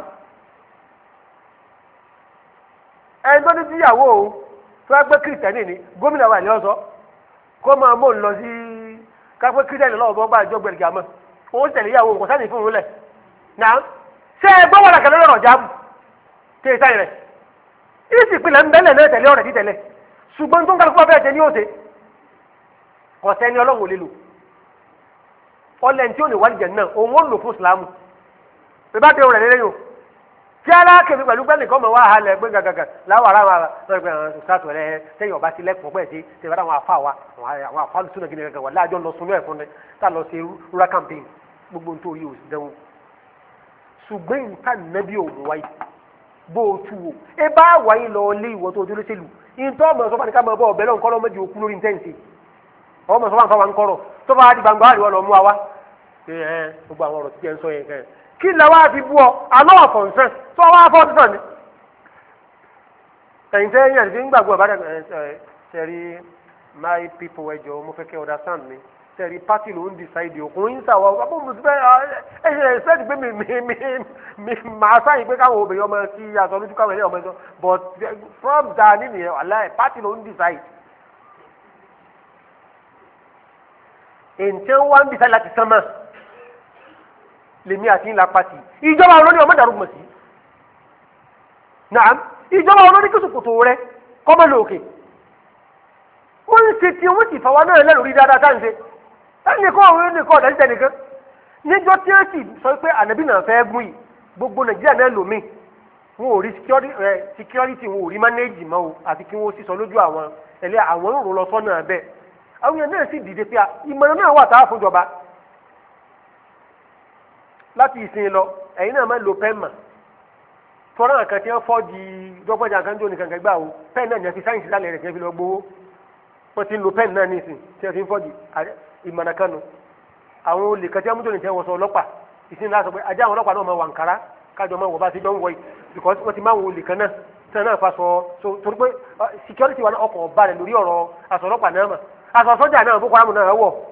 ẹni tó ní síyàwó o tó wá gbé kìrìtẹ́nì ni gómìnà wà ní ọ̀sọ́ kó máa mọ̀ ń lọ sí kápẹ́ kìrìtẹ́nì lọ́wọ́ bọ́ bá àjọ gbẹ̀rẹ̀gà mọ́ òun tẹ̀lé ìyàwó nǹkan sáà ní fún un lẹ̀ nàám ṣé ẹ gbọ́ wọn àkàlẹ́ lọ́rọ̀ jáàbù tẹ ìsáyìn rẹ̀ ìsì ìpìlẹ̀ ń bẹ́lẹ̀ náà tẹ̀lé ọ̀rẹ́ títẹ̀lẹ̀ ṣùgbọ́n tó ń kálukú bẹ́ẹ̀ tẹ ní òsè ọ̀sẹ̀ ni ọlọ́run ò lè lò ọlẹ́ni tí ó lè wá lìjẹ̀ náà òun ó lò fún ìsìlámù pé bá dé òun rẹ̀ lélẹ́yìn o tí alákèmí pẹ̀lú pẹ́ẹ́nì kan mọ̀ wá halẹ̀ gbé gàgàgà láwọn ará wa lọ́rọ̀ pé àwọn sàtò rẹ̀ sẹ́yìn ọba ti lẹ́kọ̀ọ́ pẹ̀ sí tẹ̀wé àwọn afá wa àwọn afá lùsùn náà gíga wà láàjọ lọ sunú ẹ̀fọn tá lọ sí rural campaign gbogbo nítorí òsì dẹ́wọ̀n ṣùgbọ́n nǹkan nàbí òun wáyé bó o tu wo e bá wáyé lọ lé ìwọ tó dúró sẹ́lù ìtọ́ ọmọ sọ́fà ní ká máa bọ́ ọ̀bẹ lọ́nkọ́ lọ́mọ di òkú lórí ntẹ́ǹsì ọmọ sọ́fà nǹkan wà ń kọ́rọ̀ tó bá di gbangba àríwá lọ mú wa wá ṣe ẹ gbogbo àwọn ọ̀rọ̀ tí ẹ ń sọ yẹn kẹ́ kí ni wàá fi bú ọ àlọ́ ọ̀fọ̀nsán tó wàá fọ́ sísàn ni ẹ̀yin tẹ́ yẹn ti ń gbàgbọ́ bá sẹ́rí my people ẹjọ́ mo fẹ́ kẹ́ understand mi sẹ́rí party ló ń decide òkun ń sàwọ́ abọ́ mo ti fẹ́ ẹ ẹ sẹ́ẹ̀dì pé mi mi mi mi màá sáyìn pé káwọn obìnrin ọmọ ti aṣọ lójú káwọn ẹlẹ́yìn ọmọ ẹ̀sọ́ but from da nínú yẹn wàláì party ló ń decide. èntẹ́ wá ń decide láti sánmà lèmi àti ńlá party ìjọba olórí ọmọ dàrúgbọ̀n sí naam ìjọba olórí kìsùkùtù rẹ kọ́mọ lóòkè wọ́n ń ṣe tí wọ́n sì fàwọn náà lẹ́nu rí dáadáa sáà ń ṣe ẹnì kan àwọn ẹnìkan ọ̀dà títẹ̀ nìkan níjọ́ tí wọ́n sì sọ pé ànábì náà fẹ́ gún yìí gbogbo nàìjíríà náà lòmí wọn ò rí security wọn ò rí manage mọ́ o àti kí wọ́n sì sọ lójú àwọn ẹ̀lẹ́ àwọn òrùn lọ sọ́nà bẹ́ẹ̀ àwọn yẹn náà sì dìde pé ìmọ̀ràn náà wà táà fúnjọba láti ìsìn lọ ẹ̀yin náà máa lo pẹ́ẹ́mà tọ́ra nǹkan tí wọ́n fọ́ di dọ́gbọ́jà kan tó nìkan gbà o pẹ́ẹ́n náà ní ẹ fi sáyẹ̀nsì lálẹ́ rẹ̀ kí wọ́n fi lọ gbowó wọ́n ti ń lo pẹ́ẹ́n náà nísìn tí wọ́n fi ń fọ́ di ìmọ̀ràn kan nu àwọn olè kan tí wọ́n mú tó nìkan wọ́n sọ ọlọ́pàá ìsìn láti sọ pé ajá àwọn ọlọ́pàá náà máa wà nkárá kájọ máa wọ̀ bá ti jọ ń wọ̀ yìí because wọ́n ti máa wọ olè kan náà tí wọ́n náà fa sọ torí pé security wa ọkọ̀ ọba rẹ̀ lórí ọ̀rọ̀ aṣọ ọlọ́pàá náà mà aṣọ sọ́jà náà boko haram náà wọ̀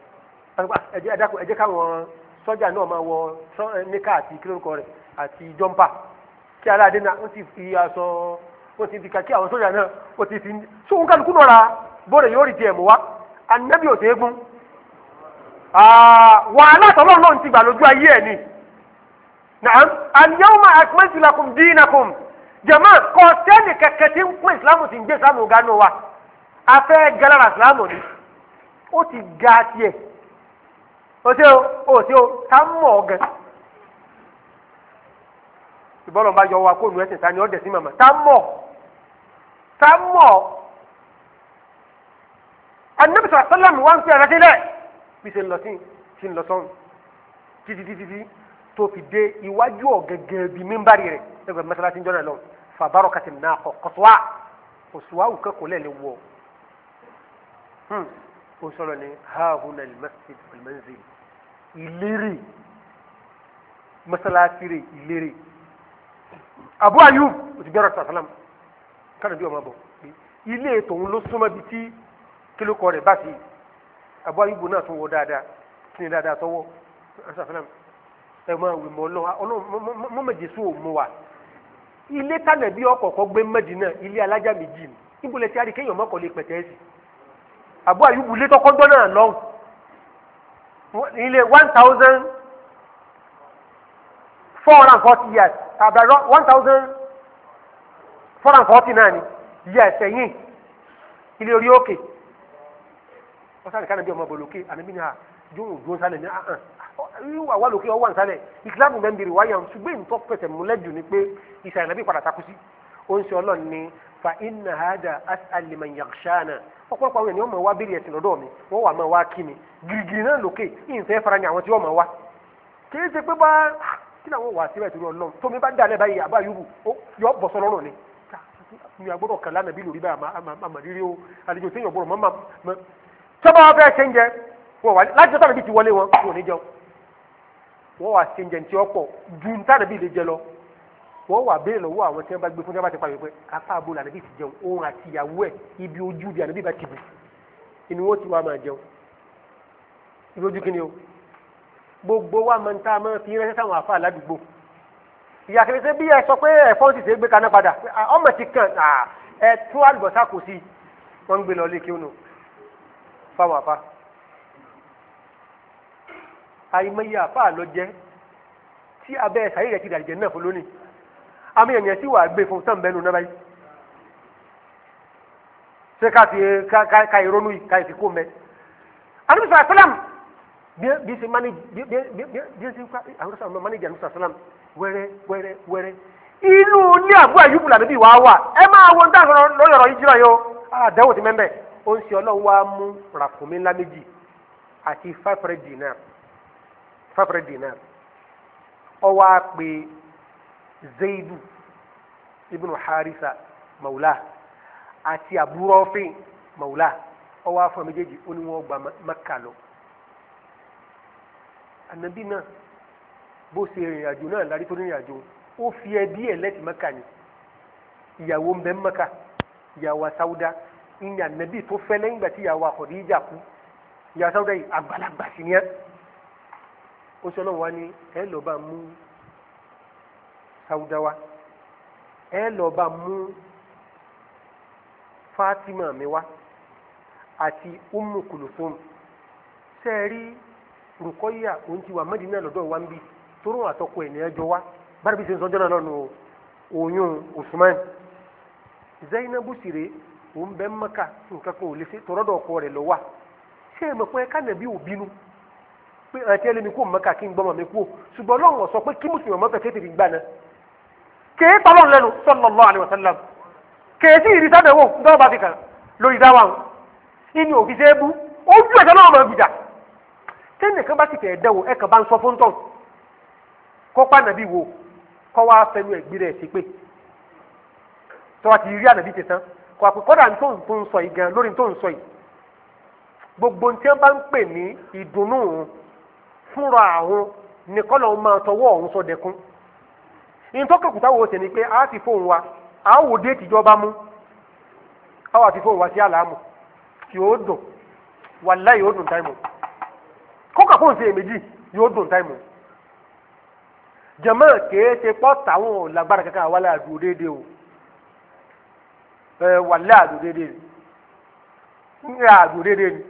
ẹ jẹ́ káwọn sọ́jà náà máa wọ níkà àti kílórúkọ rẹ̀ àti jọ́mpà kí aláàdé náà wọ́n ti fi aṣọ wọ́n ti fi kàkí àwọn sọ́jà náà wọ́n ti fi sóhun kálukú náà ra bóde yóò rí tiẹ̀ mú wa anabi ò tẹ́gùn wàhálà tọ́lọ́ náà ti gbà lójú ayé ẹ̀ ni naam al-yawma akmaltu lakum dinakum jama kọ́ sẹ́ni kẹ̀kẹ́ tí ń pín ìsìlámù ti ń gbé ìsìlámù gánú wa afẹ́ galara ìsìlámù ni ó ti ga tiẹ̀ ó ti o ó ti o ká mọ̀ ọ́ gan ìbọ́lọ̀ bá yọ wa kó nu ẹsẹ̀ ta ni ọ́ dẹ̀ sí màmá tá mọ̀ tá mọ̀ anabi sọ̀rọ̀ sọ́lámù wá ń pè ẹ̀rọ sílẹ̀ bí ṣe ń lọ sí ṣe ń lọ sọ́run títí títí tí tó fi dé iwájú ọ̀gẹ̀gẹ̀ bíi mímbàrí rẹ̀ ẹgbẹ̀ mẹ́sàlásí ń jọ́nà lọ fàbárọ̀ kàtì náà kọ̀ kọ̀sùwà kọ̀sùwà òkè kò lẹ̀ lè wọ̀ ó sọ̀rọ̀ ní haahuna al-masjid wal-manzil ìlérí mẹ́sàlásí rẹ̀ ìlérí Abu Ayub o ti gbẹ́rọ̀ sàlám kánà bí ọmọ bọ̀ ilé tòun ló súnmọ́ bíi tí kílókọ rẹ̀ bá sí Abu Ayub náà tún wọ dáadáa kí ni dáadáa tọwọ́ sàlám ẹ máa wì mọ́ ọlọ́run mọ́mọ́jì sún òun wa ilé tánà bí ọkọ̀ọ̀kọ̀ gbé Mẹ́dínà ilé alájà méjì ni níbo lẹ ti á di kéèyàn mọ́kọ̀ lè pẹ̀tẹ́ sí Abu Ayub ilé tọkọ́jọ́ náà lọ́hùn ilé one thousand four hundred and forty years about one thousand four hundred and forty nine years ẹ̀yìn ilé orí òkè wọ́n sáré kánà bí ọmọ bọ̀ lókè àmì bí ní à jóun jóun sálẹ̀ ní àhàn wíwà wà lókè ọwọ́ ànsálẹ̀ ìsìlámù mẹ́mbìrì wáyà ṣùgbọ́n ìtọ́ pẹ̀sẹ̀ múlẹ́jù ni pé ìsàlẹ̀ nàbí padà takú sí ó ń ṣe ọlọ́run ní fa inna hada as'al liman yakhshana ọ̀pọ̀lọpọ̀ àwọn ènìyàn máa wá bèrè ẹ̀sìn lọ́dọ̀ mi wọ́n wà máa wá kí mi gírígírí náà lókè ìfẹ́ fara ní àwọn tí wọ́n máa wá kì í ṣe pé bá kí làwọn wà síbẹ̀ torí ọlọ́run tómi bá dà lẹ́bàá yìí Abu Ayubu yọ bọ̀ sọ lọ́rùn ni mi àgbọ̀dọ̀ kàn lánàá bí lórí báyà àmàrírí o àlejò téèyàn gbọ́dọ̀ mọ́ mọ́ tọ́ba wọn fẹ́ ṣe ń jẹ wọ́n wà láti tọ́ta níbi ti wọlé wọn kò ní jẹun wọ́n wà ṣe ń jẹ ní ti ọ̀pọ̀ ju níta níbi lè jẹ lọ wọ́n wà béèrè lọ́wọ́ àwọn tí wọ́n bá gbé fún tí wọ́n bá ti pariwo pé apá abo lànà bí ti jẹun òun àti ìyàwó ẹ̀ ibi ojú bí àná bí bá ti bù inú wọn ti wá máa jẹun ibi ojú kí ni o gbogbo wa máa ń tá a máa fi ránṣẹ́ sáwọn àfa aládùúgbò ìyá kìrìsẹ́ bí ẹ sọ pé ẹ̀fọ́n sì ṣe é gbé kaná padà ọmọ ti kàn ẹ tún àlùbọ́sà kò sí wọ́n ń gbé lọ lékè ònà fáwọn àfa àìmọye àfa lọ jẹ tí abẹ́ sàyè rẹ̀ ti dàjẹ́ náà fún lónìí àmì ènìyàn sì wà gbé fún tán bẹ́ẹ̀ nù náà báyìí ṣé ká fi ká ìrònú yìí ká ìfikún mẹ́ àdúgbò sàlám bí bí ṣe manage bí bí bí bí ṣe àwọn sọ manage àdúgbò sàlám wẹ́rẹ́ wẹ́rẹ́ wẹ́rẹ́ inú ní Abu Ayubu làbí bí wàá wà ẹ máa wọ nígbà kan lórí ọ̀rọ̀ yìí jìnnà yóò àdáwò ti mẹ́mbẹ́ ó ń ṣe ọlọ́run wá mú ràkúnmí ńlá méjì àti five hundred dinar five hundred dinar ọwọ́ á pe Zaidu ibnu Harisa maula àti Abu Rafi maula ọwọ́ á fún méjèèjì ó ní wọ́n gba Mẹ́kà lọ ànábì náà bó ṣe rìnrìn àjò náà lárí tó rìnrìn àjò ó fi ẹbí ẹ̀ lẹ́tì Mẹ́kà ni ìyàwó ń bẹ Mẹ́kà ìyàwó Sáúdà ìyà nàbí tó fẹ́ lẹ́yìn ìgbà tí ìyàwó Khadija kú ìyàwó Sáúdà yìí àgbàlagbà sí ni ẹ́ ó sọ náà wá ní ẹ lọ́ọ́ bá mú Sáúdà wá ẹ lọ́ọ́ bá mú Fatima mi wá àti Ummu Kulthum sẹ́ẹ̀rí Ruqayya òun ti wà Mẹ́dínà lọ́dọ̀ wa ń bí torún àtọkọ ẹ̀ ní ẹjọ́ wa bára bí ṣe ń sọjọ́ náà lọ́nu oyún Usman Zainabu sire òun bẹ́ Mẹ́kà nǹkan kan ò lè ṣe tọ́rọ́dọ̀ ọkọ rẹ̀ lọ wà ṣé ẹ mọ̀ pé kánàbí ò bínú pé àti ẹlẹ́mi kó Mẹ́kà kí n gbọ́mọ̀ mi kú ṣùgbọ́n Ọlọ́run sọ pé kí mùsùlùmí ọmọ fẹ́ tètè gbà náà kèé tọ́lọ́ lẹ́nu sallallahu alaihi wasallam kèé sí ìrísà náà wò ń dọ́gba fi kàn lórí dáwà wọn inú òfin ṣe é bú ojú ẹ̀jẹ̀ náà máa gbìjà tẹ́nìkan bá sì tẹ̀ ẹ̀dẹ́wò ẹ̀ kàn bá ń sọ fún tán kọ́pá nàbí wo kọ́ wá fẹnu ẹ̀gbí rẹ̀ sí pé tọ́wọ́ ti rí ànàbí tẹ̀sán kọ́ àpè kọ́dà tó ń tó ń sọ yìí gan lórí tó ń sọ yìí gbogbo tí wọ́n bá ń pè ní ìdùnnú òun fúnra àwọn nìkan lọ́wọ́ máa tọwọ́ òun sọ dẹkún ìtọ́kẹ̀kùtà wo ṣe ni pé a ti fóun wa a wò dé tìjọba mú a wà ti fóun wa sí àlàámù tí ó dùn wàláhì yóò dùn táìmù kọ́kà fóun ṣe èméjì yóò dùn táìmù jẹ̀mọ́ kìí ṣe pọ́ táwọn lágbára kankan wà láàdúró déédéé o ẹ wà láàdúró déédéé ni ń ra àdúró déédéé ni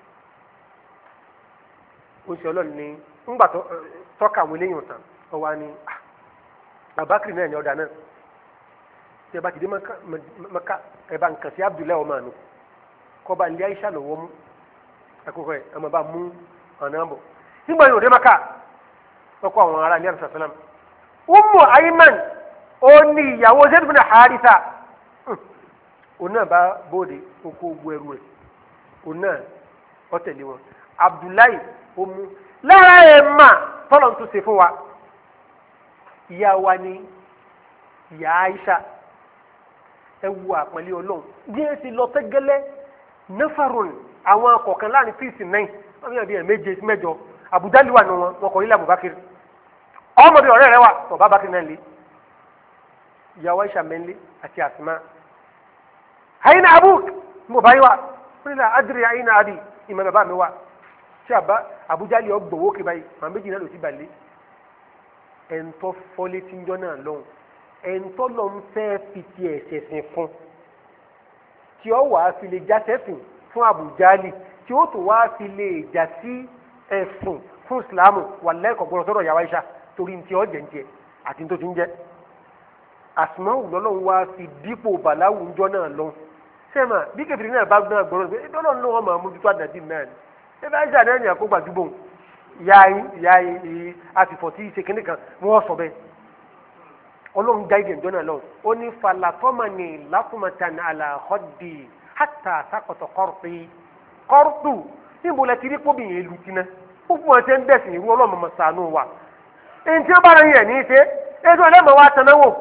oṣù ọlọ́run ní ńgbà tọ́ka àwọn eléyìí ọ̀tàn ọwọ́ ni Abakiri náà ní ọ̀dà náà tí ẹ bá ti dé Mẹ́kà ẹ bá nǹkan sí Abdullahi ọmọ àná kọ́ bá ilé Aisha lọ́wọ́ mú ẹ̀kọ́kọ́ ẹ̀ ẹ̀ máa bá mú ọ̀nà àbọ̀ nígbà yóò dé Mẹ́kà ọkọ àwọn ará ilé àrùn sàlám Ummu Ayman ó ní ìyàwó Zayd bin Haritha òun náà bá bóde oko ogun ẹrù rẹ̀ òun náà ó tẹ̀lé wọn Abdullahi ó mú lára ẹ̀ mà tọ́lọ̀ tó ṣe fún wa ìyá wa ni ìyá Aisha ẹ wo àpẹẹlẹ Ọlọ́run bí ẹ ti lọ tẹ́gẹ́lẹ́ nafarun àwọn akọ̀kan láàrin fíìsì náà wọ́n yàn bí ẹ̀ méje sí mẹ́jọ Abudali wà nù wọn wọn kọ̀ ilé Abubakar ọmọdé ọ̀rẹ́ rẹ wà ọba Abubakar náà lé ìyàwó Aisha mẹ́lẹ́ àti Asma àyìnà abuk mo bá yí wa fúnilà adìrẹ àyìnà àbí ìmọ̀ bàbá mi wà tí Abudali ọgbọ̀wọ́ kí báyìí màá méjì náà ló ti balẹ̀ ẹ̀ńtọ́ fọ́lé tí ń jọ náà lọ́hùn ẹ̀ńtọ́ lọ ń fẹ́ fi ti ẹ̀sẹ̀ sìn fún tí ó wàá fi lè já sẹ́sìn fún Abudali tí ó tó wàá fi lè já sí ẹ̀sùn fún Ìsìlámù wà lẹ́kọ̀ọ́ gbọ́dọ̀ sọ́dọ̀ ìyàwó Aisha torí ntí ọ jẹ́ ntí àti ntó ti ń jẹ́ Asma'u lọ́lọ́run wá fi dípò bàláwù ńjọ́ náà lọ sẹ́mà bí kẹfìrí náà bá gbọ́n gbọ́dọ̀ pé ìdọ́lọ́ ní wọn máa mójútó àdàdì náà ni ẹ bá Aisha náà ní àkógbà dúbò yáyí yáyí àfìfọ̀ tí ìṣe kínní kan wọ́n sọ bẹ́ẹ̀ ọlọ́run já ìdè ńjọ́ náà lọ ó ní falatọ́mọ̀nì lákùmọ̀tàn àlàkọ́dì hàtà sàkọ̀tọ̀ kọ́rùtì kọ́rùtù níbo la ti rí kóbi yẹn lu tina ó fún wọn tẹ ń bẹ̀sìn ìrú ọlọ́mọ mọ̀ sànú wa èyí tí ó bá rẹ̀ yẹn ní í ṣe ètò ẹlẹ́mọ̀ wa tẹ̀ náwó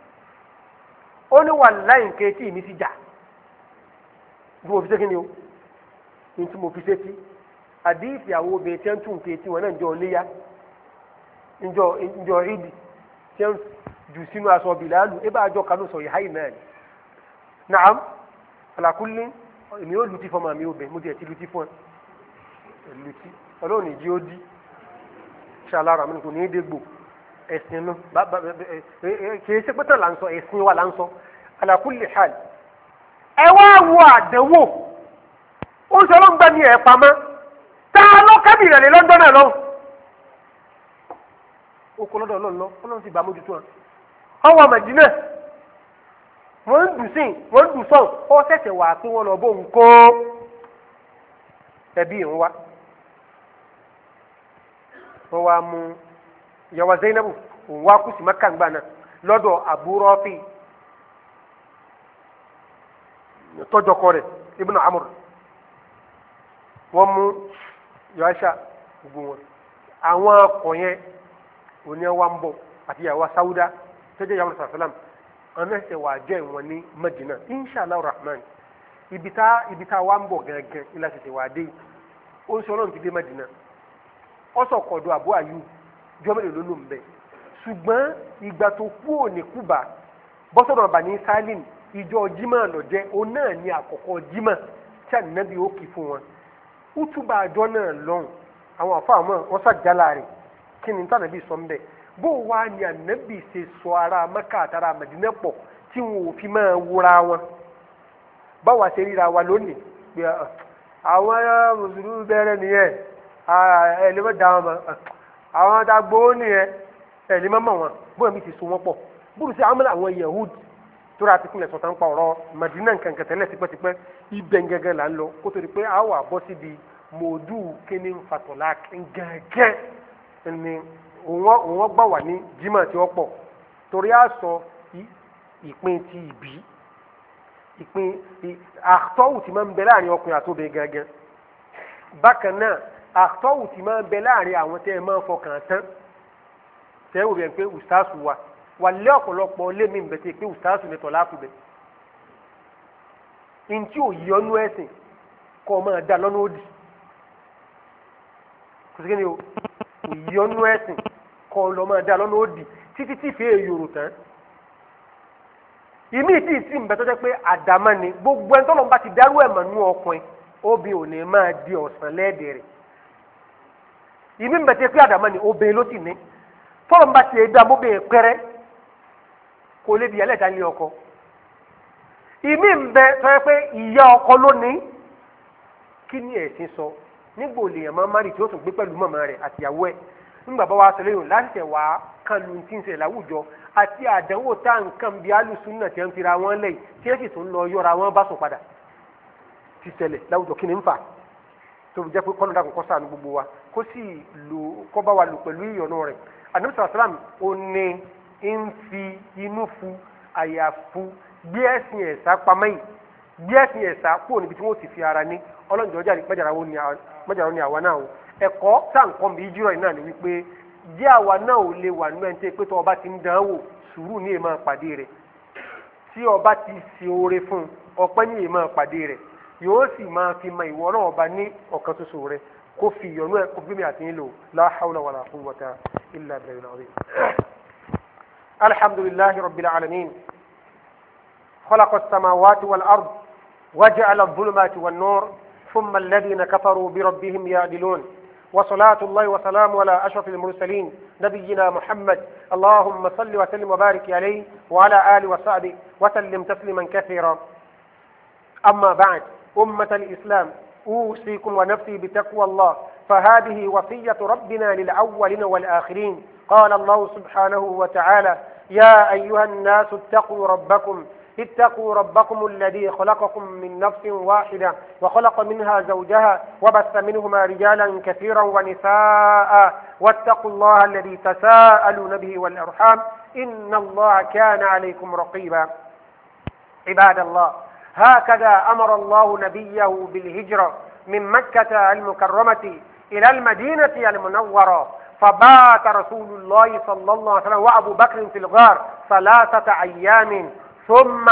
ó ní wà láì nké tí mi ti jà bí mo fi ṣe kí ni o ní tí mo fi ṣe tí àdéhìsì àwọn obìnrin tí wọ́n tún nké tí wọ́n náà ń jọ léyà ńjọ ńjọ ìdì tí wọ́n jù sínú aṣọ bìláàlù ẹ bá àjọ kanú sọ ìhà yìí náà ni naam alakulli èmi ó lùtí fọmọ mi obìnrin mo ti ẹ̀ ti lùtí fún ẹ lùtí ọlọ́run ìdí ó dí ṣàlá ra mi kò ní í dégbò ẹ̀sìn nu kì í ṣe pé tán là ń sọ ẹ̀sìn wa là ń sọ ala kulli hal ẹ wá wo àdánwò ó ń sọ ló ń gbẹ ní ẹ̀ pamọ́ tá a lọ kábìrì rẹ̀ lọ́dọ́ náà lọ́wọ́ ó kọ́ lọ́dọ̀ ọlọ́run lọ ọlọ́run sì gbà mójútó wọn ọwọ́ Mẹdínà wọ́n ń dùn sí wọ́n ń dùn sọ́ọ̀ ó ṣẹ̀ṣẹ̀ wà pé wọ́n lọ bó ń kó ẹbí ń wá wọ́n wá mú ìyàwó Zainabu òun wá kú sí Mẹ́kà ńgbà náà lọ́dọ̀ Abu Rafi tọ́jọkọ rẹ̀ Ibn Amr wọ́n mú ìyàwó Aisha gbogbo wọn àwọn ọkọ̀ yẹn òní wa ń bọ̀ àti ìyàwó Sauda tẹ́jẹ́ ìyàwó sàlám ọ̀nà ẹ̀sẹ̀ wà jọ ìwọ̀n ní Madina inshallah rahman ibi tá ibi tá wa ń bọ̀ gẹ́gẹ́ ilá ṣẹ̀ṣẹ̀ wà dé ó ń sọ ọlọ́run ti dé Madina ọsọ kọdọ Abu Ayyub jọmọlẹ ló ló ń bẹ ṣùgbọ́n ìgbà tó kú òní Kúbà bọ́sọ̀dọ̀ Bani Salim ìjọ jimá lọ jẹ́ òun náà ní àkọ́kọ́ jimá tí ànábì ó kì fún wọn útúbà àjọ náà lọ́hùn àwọn àfàmọ́ wọn sàjálà rẹ̀ kí ni tànàbí sọ ń bẹ̀ bó wá ní ànábì ṣe sọ ara Mẹ́kà àtàrà Mẹdínà pọ̀ tí wọn ò fi máa wúra wọn báwa ṣe ríra wa lónìí pé àwọn mùsùlùmí bẹ̀rẹ̀ nìyẹn ẹ̀ lè má dá wọn mọ́ àwọn àgbò nìyẹn ẹ̀ lè má mọ̀ wọn bóyá mi ti so wọn pọ̀ bóyá sí àmàlà àwọn Yahudi tó ra àtikúnlẹ̀ sọ̀tàn pa ọ̀rọ̀ Madina nkankan tẹ́lẹ̀ tipẹ́tipẹ́ ibẹ̀ gẹ́gẹ́ là ń lọ kó tó di pé àwọn àbọ̀ síbi mòdù kíní fatọ̀lá gẹ́gẹ́ ni òun gbà wà ní jimá tí ó pọ̀ torí a sọ ìpín ti ìbí ìpín àtọ́wù tí máa ń bẹ láàrin ọkùnrin àtòbẹ̀ gẹ́gẹ́ bákan náà àtọ́wù tí máa ń bẹ láàrin àwọn tẹ́ ẹ máa ń fọkàn tán tẹ́ ẹ wò bẹ́ẹ̀ pé ustaasu wa wà lé ọ̀pọ̀lọpọ̀ lé mi bẹ̀tẹ̀ pé ustaasu ni tọ̀lá kù bẹ̀ ntí ò yí ọ́nú ẹ̀sìn kọ́ ọ máa dá lọ́nà òdì kò sí kí ni o kò yí ọ́nú ẹ̀sìn kọ́ ọ lọ́ máa dá lọ́nà òdì títí tí fi èyòrò tán ìmí tí ì sí ń bẹ tó jẹ́ pé àdámá ni gbogbo ẹni tọ́lọ́mùbá ti dárú ẹ̀ mọ̀ nú ọkùnrin obìnrin ò ní máa di ọ̀sán lẹ́ẹ̀dẹ̀rẹ̀ ìmí ń bẹ tó jẹ́ pé àdámá ni obìnrin ló sì ní tọ́lọ́mùbá ti dá mọ́bìnrin pẹ́rẹ́ kò lè di ẹlẹ́ta ní ọkọ ìmí ń bẹ tó jẹ́ pé ìyá ọkọ ló ní kí ni ẹ̀sìn sọ nígbò lèèyàn máa márì tí ó tún gbé pẹ̀lú màmá rẹ̀ àtìyàwó ẹ̀ ńgbà bá wa sọ lẹ́yìn láti tẹ̀ wá kan lu ti ń ṣẹlẹ̀ láwùjọ àti àdánwò tá nǹkan bíi alùsùnà tí wọ́n fi ra wọn lẹ́yìn tí wọ́n sì tún lọ yọra wọn bá sùn padà ti ṣẹlẹ̀ láwùjọ kí ni ń fà tó jẹ́ pé kọ́nọ̀dà kò kọ́ sànù gbogbo wa kó sì lò kọ́ bá wa lò pẹ̀lú ìyọ̀nù rẹ̀ Ànábì sàlám ó ní ń fi inú fu àyàfu gbé ẹ̀sìn ẹ̀sà pamọ́ yìí gbé ẹ̀sìn ẹ̀sà kúrò níbi tí wọ́n ti fi ara ní ọlọ́njọ́ jáde mẹ́jàrá ní àwa náà o ẹ̀kọ́ tá nǹkan bíi jírọ̀ náà ni wípé jẹ́ àwa náà ò lè wà nínú ẹni tí pé tó ọba ti ń dán wò sùúrù ní èèmọ̀ pàdé rẹ̀ tí ọba ti ṣe oore fún ọpẹ́ ní èèmọ̀ pàdé rẹ̀ yóò sì máa fi mọ ìwọ náà ọba ní ọ̀kan ṣoṣo rẹ̀ kó fi ìyọnú ẹ̀ kó fi mi àti nílò la hawla wala quwwata illa billahil azim. alhamdulillahi rabbil alamin khalaqa as-samawati wal ard waja'ala adh-dhulumati wan nur thumma alladhina kafaru bi rabbihim ya'dilun. وصلاة الله وسلامه على أشرف المرسلين نبينا محمد اللهم صل وسلم وبارك عليه وعلى آله وصحبه وسلم تسليما كثيرا أما بعد أمة الإسلام أوصيكم ونفسي بتقوى الله فهذه وصية ربنا للأولين والآخرين قال الله سبحانه وتعالى يا أيها الناس اتقوا ربكم اتقوا ربكم الذي خلقكم من نفس واحدة وخلق منها زوجها وبث منهما رجالا كثيرا ونساء واتقوا الله الذي تساءلون به والأرحام إن الله كان عليكم رقيبا عباد الله هكذا أمر الله نبيه بالهجرة من مكة المكرمة إلى المدينة المنورة فبات رسول الله صلى الله عليه وسلم وأبو بكر في الغار ثلاثة أيام ثم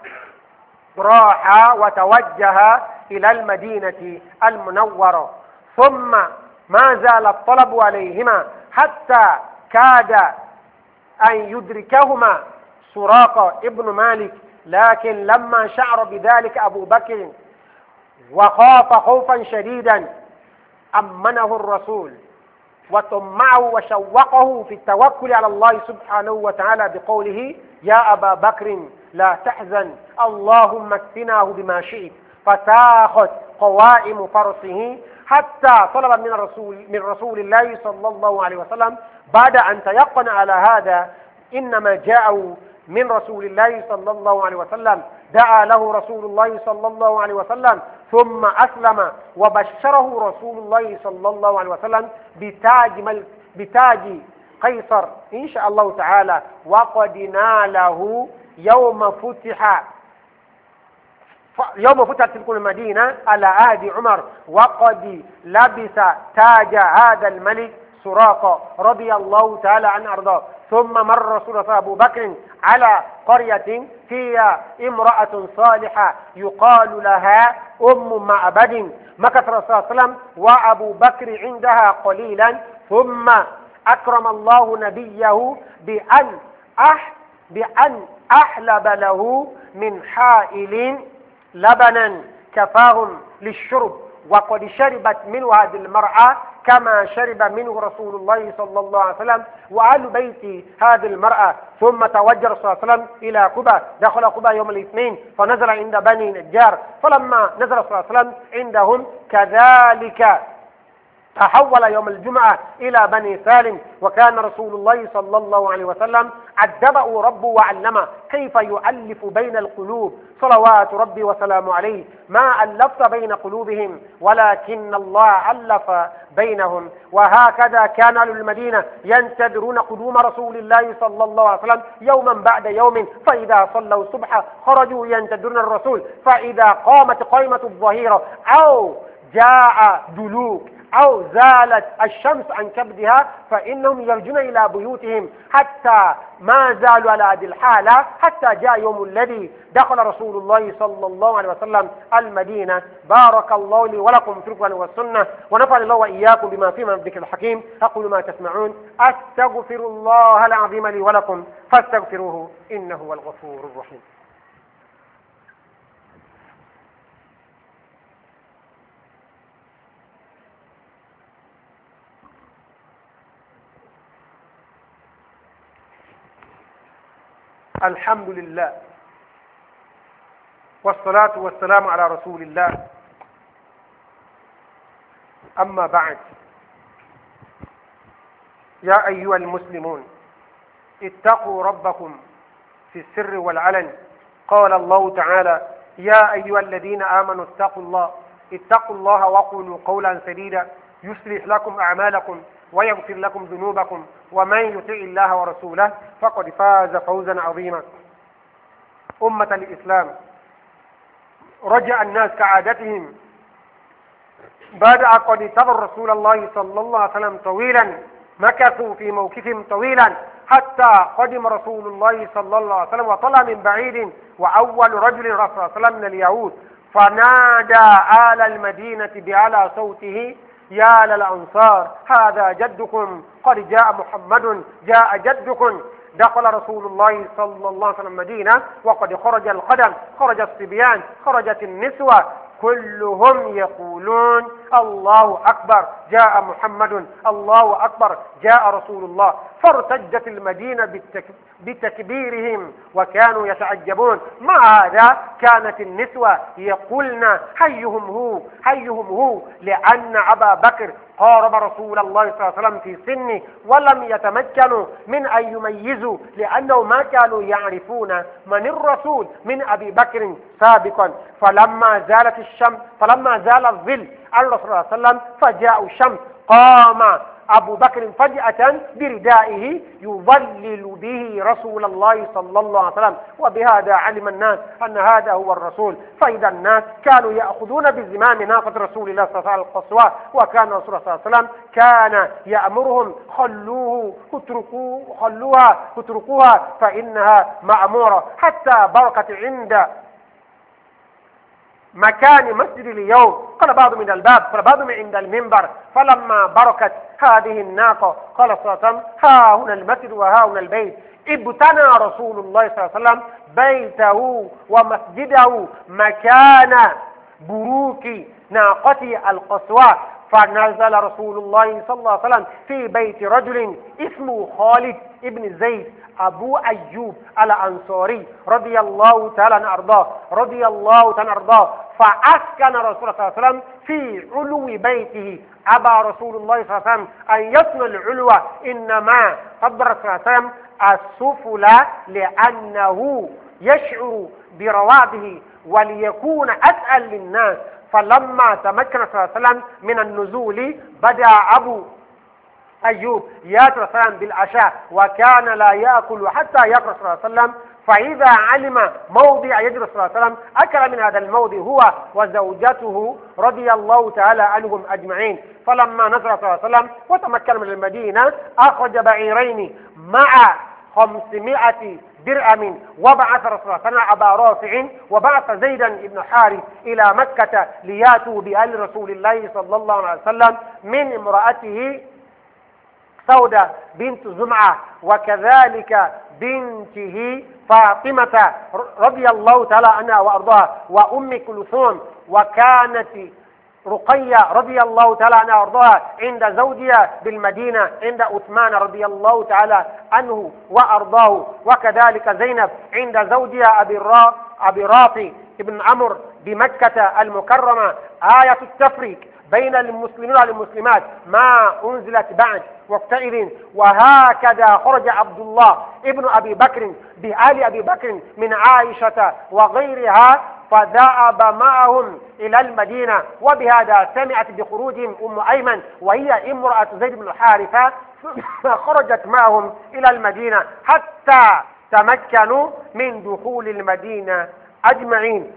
راح وتوجه إلى المدينة المنورة ثم ما زال الطلب عليهما حتى كاد أن يدركهما سراقة ابن مالك لكن لما شعر بذلك أبو بكر وخاف خوفا شديدا أمنه الرسول وطمعه وشوقه في التوكل على الله سبحانه وتعالى بقوله يا أبا بكر لا تحزن اللهم اكفناه بما شئت فساخت قوائم فرسه حتى طلب من رسول من رسول الله صلى الله عليه وسلم بعد أن تيقن على هذا إنما جاءه من رسول الله صلى الله عليه وسلم دعا له رسول الله صلى الله عليه وسلم ثم أسلم وبشره رسول الله صلى الله عليه وسلم بتاج ملك بتاج قيصر إن شاء الله تعالى وقد ناله يوم فتح يوم فتحت تلك المدينة على عهد عمر وقد لبس تاج هذا الملك سراقة رضي الله تعالى عنه أرضاه ثم مر رسول الله أبو بكر على قرية فيها امرأة صالحة يقال لها أم معبد مكث رسول الله صلى الله عليه وسلم وأبو بكر عندها قليلا ثم أكرم الله نبيه بأن أح بأن أحلب له من حائل لبنا كفاهم للشرب، وقد شربت منه هذه المرأة كما شرب منه رسول الله صلى الله عليه وسلم وأهل بيت هذه المرأة. ثم توجه صلى الله عليه وسلم إلى قباء، دخل قباء يوم الاثنين فنزل عند بني نجار، فلما نزل صلى الله عليه وسلم عندهم كذلك تحول يوم الجمعة إلى بني سالم. وكان رسول الله صلى الله عليه وسلم أدبه ربه وعلمه كيف يؤلف بين القلوب صلوات ربي وسلامه عليه. ما ألفت بين قلوبهم ولكن الله ألف بينهم. وهكذا كان أهل المدينة ينتظرون قدوم رسول الله صلى الله عليه وسلم يوما بعد يوم، فإذا صلوا الصبح خرجوا ينتظرون الرسول، فإذا قامت قائمة الظهيرة أو جاء دلوك أو زالت الشمس عن كبدها فإنهم يرجون إلى بيوتهم، حتى ما زالوا على هذه الحالة حتى جاء يوم الذي دخل رسول الله صلى الله عليه وسلم المدينة. بارك الله لي ولكم في القرآن والسنة، ونفعني الله وإياكم بما فيه من الذكر الحكيم. أقول ما تسمعون، أستغفر الله العظيم لي ولكم فاستغفروه إنه هو الغفور الرحيم. الحمد لله والصلاة والسلام على رسول الله، أما بعد. يا أيها المسلمون اتقوا ربكم في السر والعلن. قال الله تعالى: يا أيها الذين آمنوا اتقوا الله اتقوا الله وقولوا قولا سديدا يصلح لكم أعمالكم ويغفر لكم ذنوبكم، ومن يطع الله ورسوله فقد فاز فوزا عظيما. أمة الإسلام، رجع الناس كعادتهم بعد قد انتظر رسول الله صلى الله عليه وسلم طويلا، مكثوا في موقفهم طويلا حتى قدم رسول الله صلى الله عليه وسلم وطلع من بعيد، وأول رجل رسول الله صلى الله عليه وسلم من اليهود، فنادى آل المدينة بأعلى صوته: يا للأنصار، هذا جدكم، قد جاء محمد، جاء جدكم. دخل رسول الله صلى الله عليه وسلم المدينة وقد خرج القدم، خرج الصبيان، خرجت النسوة، كلهم يقولون: الله أكبر، جاء محمد، الله أكبر، جاء رسول الله. فارتجت المدينة بالتك... بتكبيرهم وكانوا يتعجبون. مع هذا كانت النسوة يقولن: حيهم هو، حيهم هو، لأن أبا بكر قارب رسول الله صلى الله عليه وسلم في سنه ولم يتمكنوا من أن يميزوا، لأنه ما كانوا يعرفون من الرسول من أبي بكر سابقا. فلما زالت الشمس، فلما زال الظل عن الرسول صلى الله عليه وسلم فجاء الشمس، قام أبو بكر فجأة بردائه يظلل به رسول الله صلى الله عليه وسلم، وبهذا علم الناس أن هذا هو الرسول. فإذا الناس كانوا يأخذون بزمام ناقة رسول الله صلى الله عليه وسلم القصوى، وكان رسول الله صلى الله عليه وسلم كان يأمرهم: خلوه اتركوه خلوها اتركوها فإنها مأمورة. حتى بركت عند مكان مسجد اليوم، قال بعض من الباب، قال بعض من عند المنبر. فلما بركت هذه الناقة قال صلى الله عليه وسلم: ها هنا المسجد وها هنا البيت. ابتنى رسول الله صلى الله عليه وسلم بيته ومسجده مكان بروك ناقته القصوى. فنزل رسول الله صلى الله عليه وسلم في بيت رجل اسمه خالد ابن زيد أبو أيوب الأنصاري رضي الله تعالى عنه أرضاه رضي الله تعالى أرضاه فأسكن رسول الله صلى الله عليه وسلم في علو بيته. أبى رسول الله صلى الله عليه وسلم أن يصل العلو، إنما قدر رسول الله صلى الله عليه وسلم السفل لأنه يشعر برواده وليكون أسأل للناس. فلما تمكن صلى الله عليه وسلم من النزول بدأ أبو أيوب يأتي بالعشاء، وكان لا يأكل حتى يقرأ صلى الله عليه وسلم. فإذا علم موضع يد رسول الله صلى الله عليه وسلم أكل من هذا الموضع هو وزوجته رضي الله تعالى عنهم أجمعين. فلما نزل صلى الله عليه وسلم وتمكن من المدينة أخرج بعيرين مع خمسمائة درهم، وبعث رسول الله صلى الله عليه وسلم أبا رافع وبعث زيدا بن حارث إلى مكة لياتوا بآل رسول الله صلى الله عليه وسلم من امرأته سودة بنت زمعة، وكذلك بنته فاطمة رضي الله تعالى عنها وأرضاها وأم كلثوم، وكانت رقية رضي الله تعالى عنها وأرضاها عند زوجها بالمدينة عند عثمان رضي الله تعالى عنه وأرضاه، وكذلك زينب عند زوجها أبي الرا أبي رافع بن عمرو بمكة المكرمة. آية التفريق بين المسلمين والمسلمات ما أنزلت بعد وقتئذ. وهكذا خرج عبد الله ابن أبي بكر بآل أبي بكر من عائشة وغيرها فذهب معهم إلى المدينة، وبهذا سمعت بخروجهم أم أيمن وهي امرأة زيد بن حارثة، فخرجت معهم إلى المدينة حتى تمكنوا من دخول المدينة أجمعين.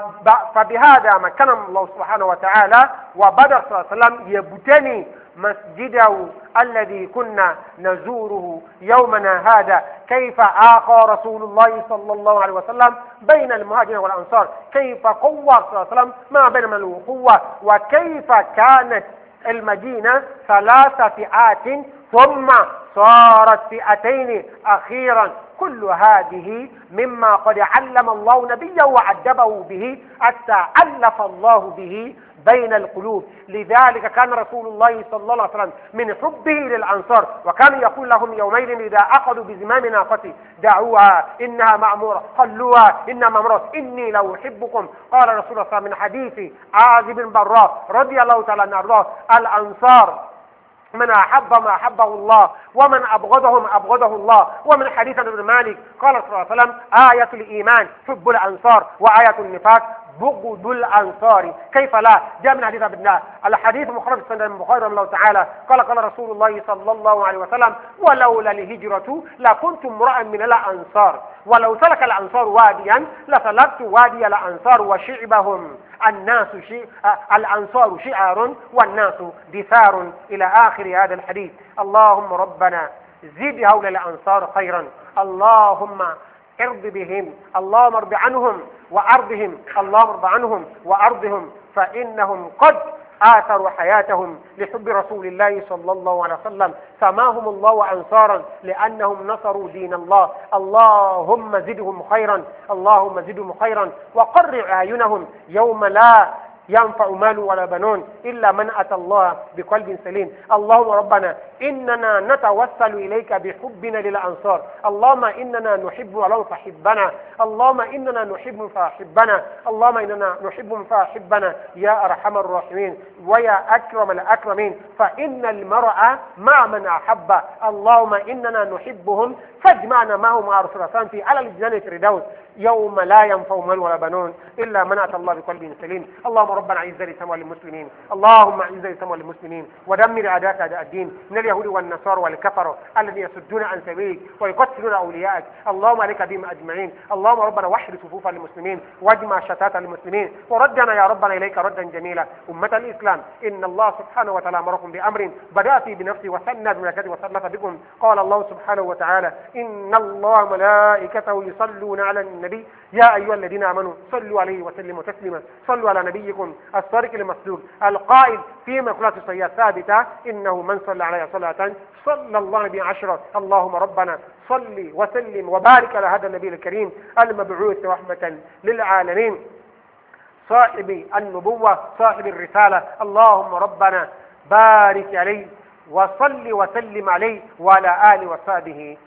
فبهذا مكن الله سبحانه وتعالى، وبدأ صلى الله عليه وسلم يبتني مسجده الذي كنا نزوره يومنا هذا. كيف آقى رسول الله صلى الله عليه وسلم بين المهاجرين والأنصار، كيف قوى صلى الله عليه وسلم ما بين الأخوة، وكيف كانت المدينة ثلاث فئات ثم صارت فئتين أخيرا. كل هذه مما قد علم الله نبيه وعذبه به حتى ألف الله به بين القلوب. لذلك كان رسول الله صلى الله عليه وسلم من حبه للأنصار وكان يقول لهم يومئذ إذا أخذوا بزمام ناقتي دعوها إنها معمورة، خلوها إنها مأمورة، إني لو أحبكم. قال رسول الله صلى الله عليه وسلم من حديث عازب بن براء رضي الله تعالى عنه الأنصار من أحب ما أحبه الله ومن أبغضهم أبغضه الله. ومن حديث ابن مالك قال صلى الله عليه وسلم آية الإيمان حب الأنصار وآية النفاق بغض الأنصار. كيف لا؟ جاء من حديث ابن الله الحديث مخرج سند البخاري رحمه الله تعالى قال قال رسول الله صلى الله عليه وسلم ولولا الهجرة لكنت امرأ من الأنصار، ولو سلك الأنصار واديا لسلكت وادي الأنصار وشعبهم. الناس شيء الأنصار شعار والناس دثار إلى آخر هذا الحديث. اللهم ربنا زد هؤلاء الأنصار خيرا، اللهم ارض بهم، اللهم ارض عنهم وأرضهم، اللهم ارض عنهم وأرضهم، فإنهم قد آثروا حياتهم لحب رسول الله صلى الله عليه وسلم، سماهم الله أنصارا لأنهم نصروا دين الله. اللهم زدهم خيرا، اللهم زدهم خيرا، وقرع أعينهم يوم لا ينفع مال ولا بنون إلا من أتى الله بقلب سليم. اللهم ربنا إننا نتوسل إليك بحبنا للأنصار، اللهم إننا نحب ولو فحبنا، اللهم إننا نحب فأحبنا، اللهم إننا نحب فأحبنا يا أرحم الراحمين ويا أكرم الأكرمين، فإن المرء مع من أحب. اللهم إننا نحبهم فاجمعنا معهم مع رسول الله في على الجنة الفردوس يوم لا ينفع مال ولا بنون إلا من أتى الله بقلب سليم. اللهم ربنا أعز الإسلام والمسلمين، اللهم أعز الإسلام والمسلمين ودمر أعداءك أعداء الدين من اليهود والنصارى والكفر الذين يصدون عن سبيلك ويقتلون أولياءك. اللهم عليك بهم أجمعين. اللهم ربنا وحد صفوف المسلمين واجمع شتات المسلمين وردنا يا ربنا إليك ردا جميلا. أمة الإسلام إن الله سبحانه وتعالى أمركم بأمر بدأ فيه بنفسه وثنى بملائكته وثلث بكم. قال الله سبحانه وتعالى إن الله ملائكته يصلون على النبي يا أيها الذين آمنوا صلوا عليه وسلموا تسليما. صلوا على نبيكم الصادق المصدوق القائل في مقولات صحيحة ثابتة إنه من صلى عليه صلاة صلى الله به عشرة. اللهم ربنا صل وسلم وبارك على هذا النبي الكريم المبعوث رحمة للعالمين صاحب النبوة صاحب الرسالة. اللهم ربنا بارك عليه وصل وسلم عليه وعلى آله وصحبه